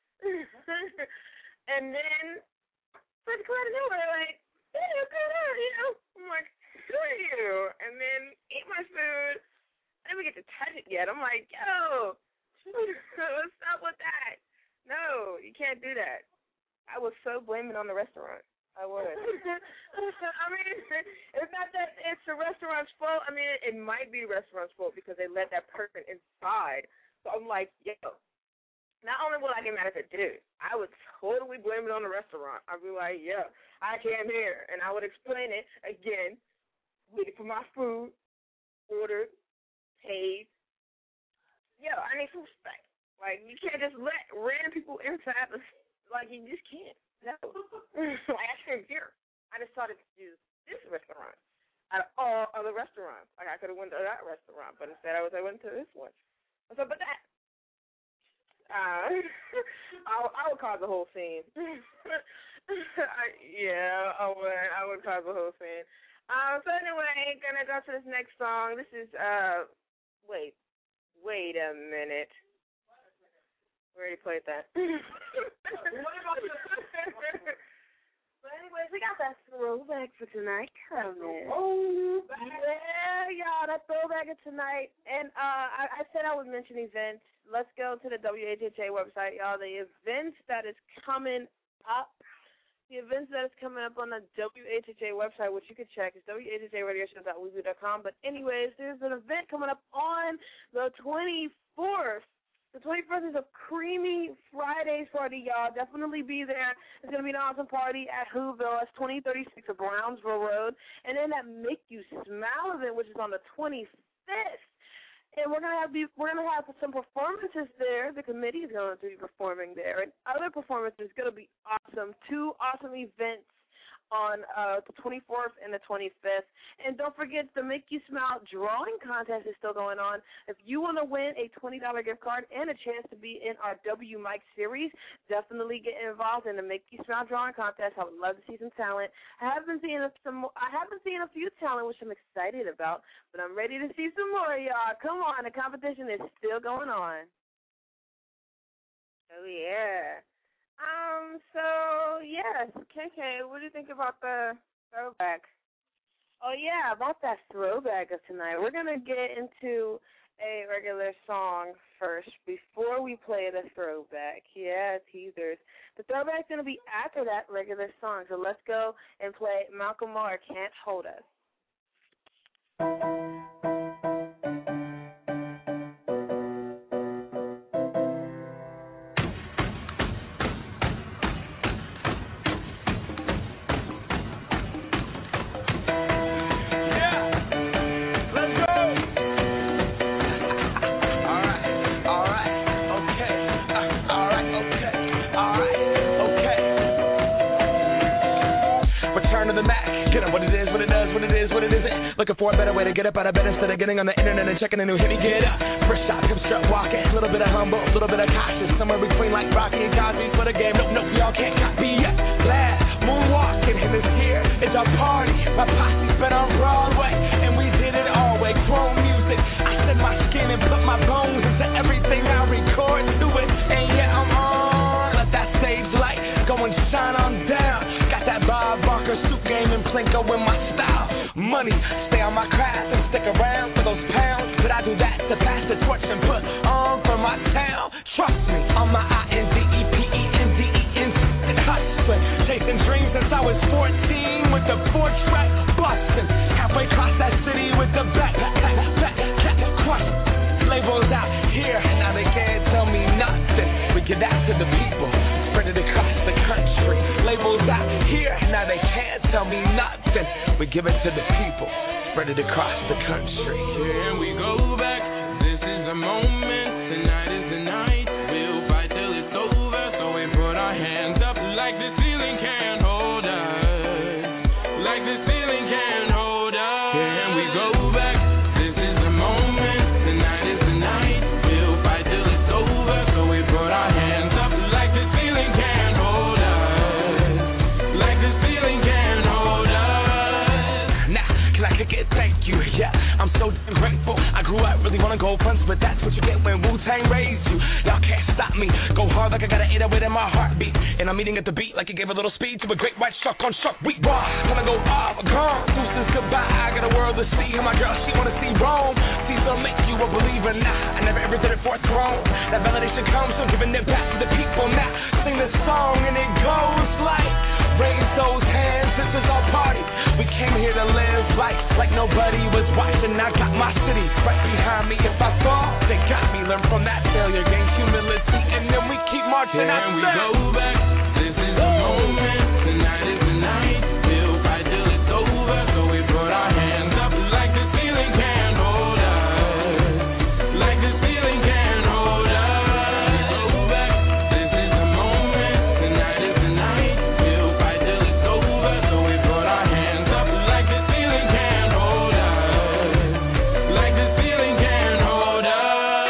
And then, so to come out of nowhere, like, hey, what's going on, I'm like, who are you? And then eat my food. I didn't even get to touch it yet. I'm like, yo, what's up with that? No, you can't do that. I was so blaming on the restaurant. I was. It's not that it's the restaurant's fault. It might be the restaurant's fault because they let that person inside. So I'm like, yo, not only will I get mad at the dude, I would totally blame it on the restaurant. I'd be like, yeah, I came here. And I would explain it again, waited for my food, ordered, paid. Yo, I need some respect. Like, you can't just let random people inside. Like, you just can't. No. Like, I came here. I decided to use this restaurant out of all other restaurants. Like, I could have went to that restaurant, but instead I went to this one. What's up with that? I would cause the whole scene. I would cause the whole scene. So anyway, gonna go to this next song. This is, wait a minute. We already played that. But anyways, we got that throwback for tonight coming. Oh, yeah, y'all, that throwback of tonight. And I said I would mention events. Let's go to the WHHA website, y'all. The events that is coming up. The events that is coming up on the WHHA website, which you can check, is whhradioshow.weebly.com. But anyways, there's an event coming up on the 24th. The 21st is a Creamy Fridays party, y'all. Definitely be there. It's going to be an awesome party at Whoville. It's 2036 of Brownsville Road. And then that Make You Smile event, which is on the 25th. And we're gonna have some performances there. The committee is going to be performing there. And other performances going to be awesome. 2 awesome events on the 24th and the 25th. And don't forget, the Make You Smile drawing contest is still going on. If you want to win a $20 gift card and a chance to be in our W Mike series, definitely get involved in the Make You Smile drawing contest. I would love to see some talent. I have been seeing a few talent, which I'm excited about, but I'm ready to see some more, y'all. Come on, the competition is still going on. Oh, yeah. So, yes, KK, what do you think about the throwback? Oh, yeah, about that throwback of tonight. We're going to get into a regular song first before we play the throwback. Yeah, teasers. The throwback's going to be after that regular song, so let's go and play Malcolm Moore, Can't Hold Us. Looking for a better way to get up out of bed instead of getting on the internet and checking a new hit. Me get up, first shot, come strut walking. A little bit of humble, a little bit of cautious. Somewhere between like Rocky and Cosby for the game. Nope, y'all can't copy yet. Glad moonwalking, and this here is our party. My posse's been on Broadway, and we did it all way. Chrome music, I shed my skin and put my bones into everything I record to it. And yeah, I'm on. Let that stage light go and shine on down. Got that Bob Barker suit game and Plinko in my style. Money, stay on my craft and stick around for those pounds. But I do that to pass the torch and put on for my town. Trust me, on my INDEPENDENT hustling, chasing dreams since I was 14 with the 4-track bustin'. Halfway across that the people, spread it across the country. Labels out here, now they can't tell me nothing. We give it to the people, spread it across the country. Here we go back, this is the moment, tonight is the night. We'll fight till it's over, so we put our hands up like the ceiling can't hold us. Like the ceiling can't hold us. Here we go back, this is the moment, tonight is the night. We'll fight till it's over, so we put our hands up like the ceiling can't hold us. Like the ceiling can't hold us. Now, can I kick it? Thank you, yeah, I'm so grateful. I grew up really wanna go fronts, but that's what you get when Wu-Tang raised you. Y'all can't stop me, go hard like I got an 808 in my heartbeat. And I'm eating at the beat like it gave a little speed to a great white shark on shark week. Raw, gonna go off, gone, deuces goodbye. I got a world to see, and my girl, she wanna see Rome. Caesar make you a believer, nah, I never ever did it for a throne. That validation comes from giving it back to the people. Now, sing this song and it goes like, raise those hands, this is our party. We came here to live life like nobody was watching. I got my city right behind me. If I fall, they got me. Learn from that failure, gain humility, and then we keep marching. And we go back, this is the moment, tonight is the night. We'll fight till it's over, so we put our hands up like the ceiling can't hold us. Like the ceiling can't hold us. We go back, this is the moment, tonight is the night. We'll fight till it's over, so we put our hands up like the ceiling can't hold us. Like the ceiling can't hold us.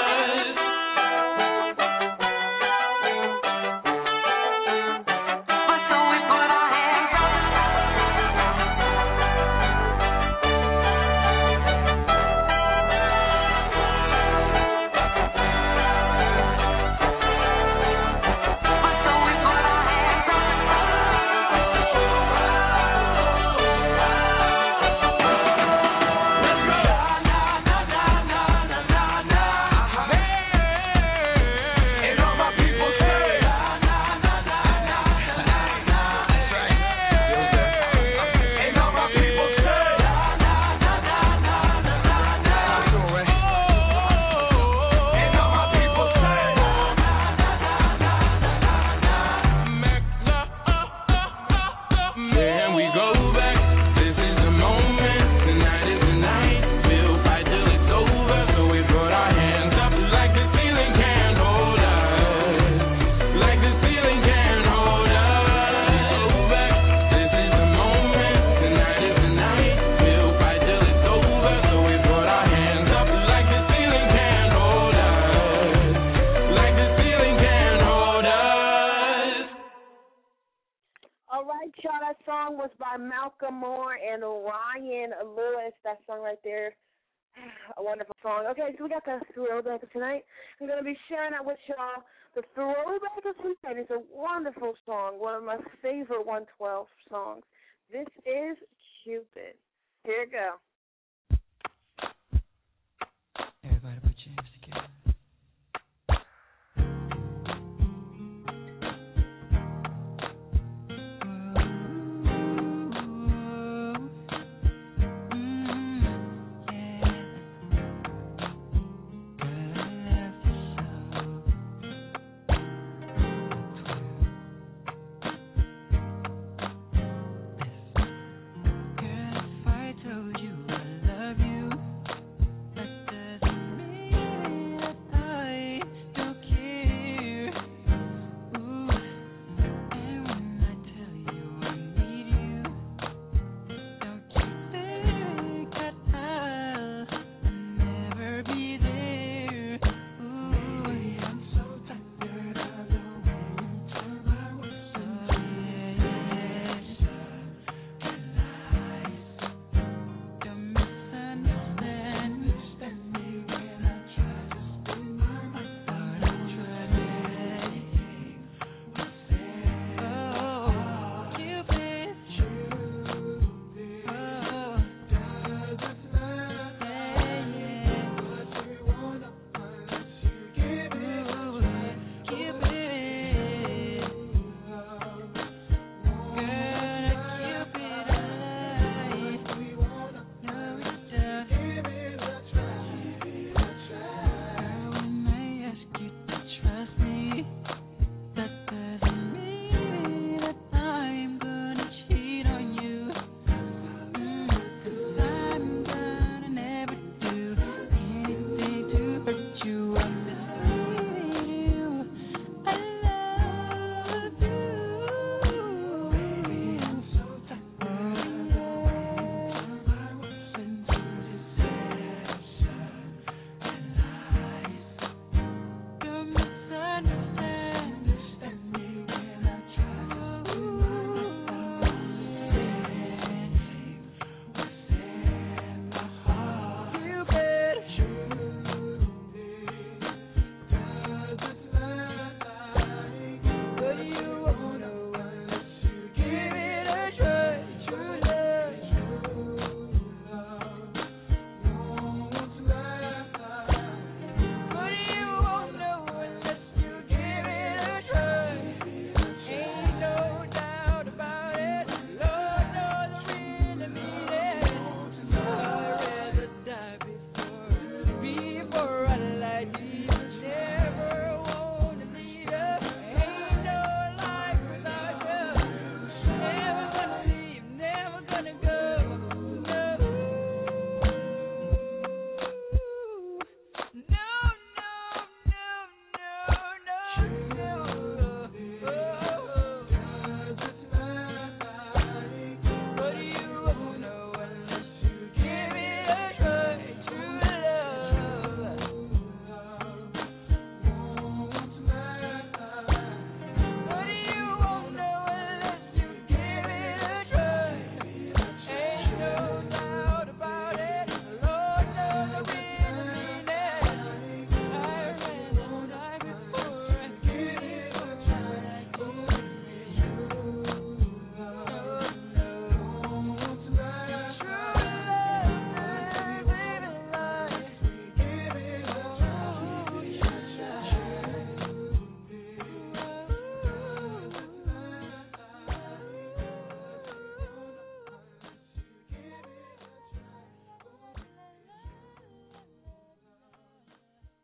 Was by Malcolm Moore and Ryan Lewis. That song right there, a wonderful song. Okay, so we got the throwback of tonight. I'm going to be sharing that with y'all. The throwback of tonight is a wonderful song, one of my favorite 112 songs. This is Cupid. Here we go. Everybody put your hands together. Told you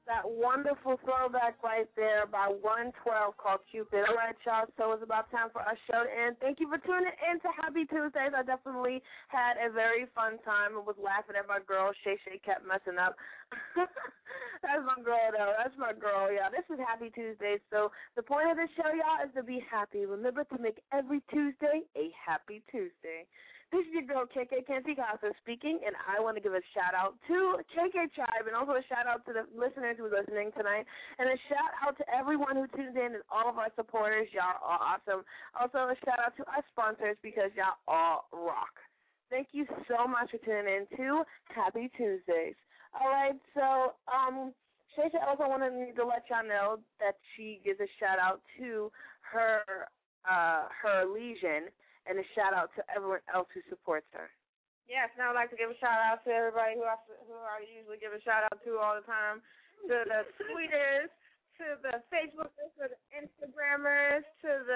That wonderful throwback right there by 112 called Cupid. All right, y'all, so it's about time for our show to end. Thank you for tuning in to Happy Tuesdays. I definitely had a very fun time. I was laughing at my girl. Shay kept messing up. That's my girl, though. That's my girl, y'all. This is Happy Tuesdays. So the point of this show, y'all, is to be happy. Remember to make every Tuesday a Happy Tuesday. This is your girl, KK Kenzie Casa speaking, and I want to give a shout-out to KK Tribe and also a shout-out to the listeners who are listening tonight, and a shout-out to everyone who tuned in and all of our supporters. Y'all are awesome. Also, a shout-out to our sponsors because y'all all rock. Thank you so much for tuning in to Happy Tuesdays. All right, so Shay also wanted me to let y'all know that she gives a shout-out to her Legion, and a shout-out to everyone else who supports her. Yes, now I'd like to give a shout-out to everybody who I usually give a shout-out to all the time, to the tweeters, to the Facebookers, to the Instagrammers, to the,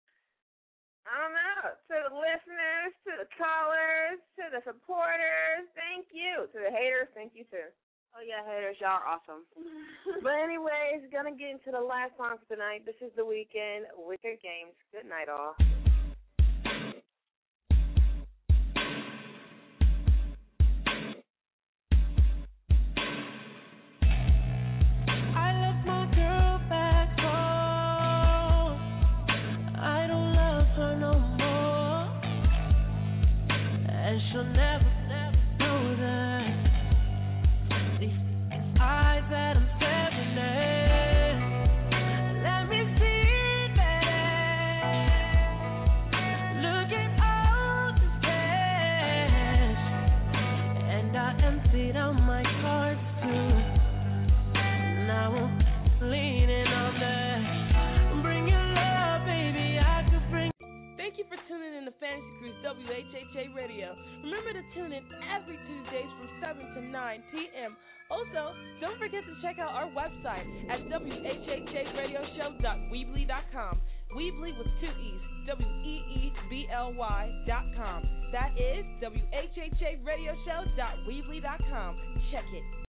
to the listeners, to the callers, to the supporters. Thank you. To the haters, thank you, too. Oh, yeah, haters, y'all are awesome. But anyways, going to get into the last song for tonight. This is The Weeknd, Wicked Games. Good night, all. She'll never know that these eyes that I'm staring at, let me see that. Look at all this cash, and I emptied out my cards too. Now I'm leaning on that. Bring your love, baby, I could bring. Thank you for tuning in to Fantasy Cruise WHHA Radio. Remember to tune in every Tuesdays from 7 to 9 p.m. Also, don't forget to check out our website at WHHARadioshow.weebly.com. Weebly with 2 E's, WEEBLY.com. That is WHHARadioshow.weebly.com. Check it.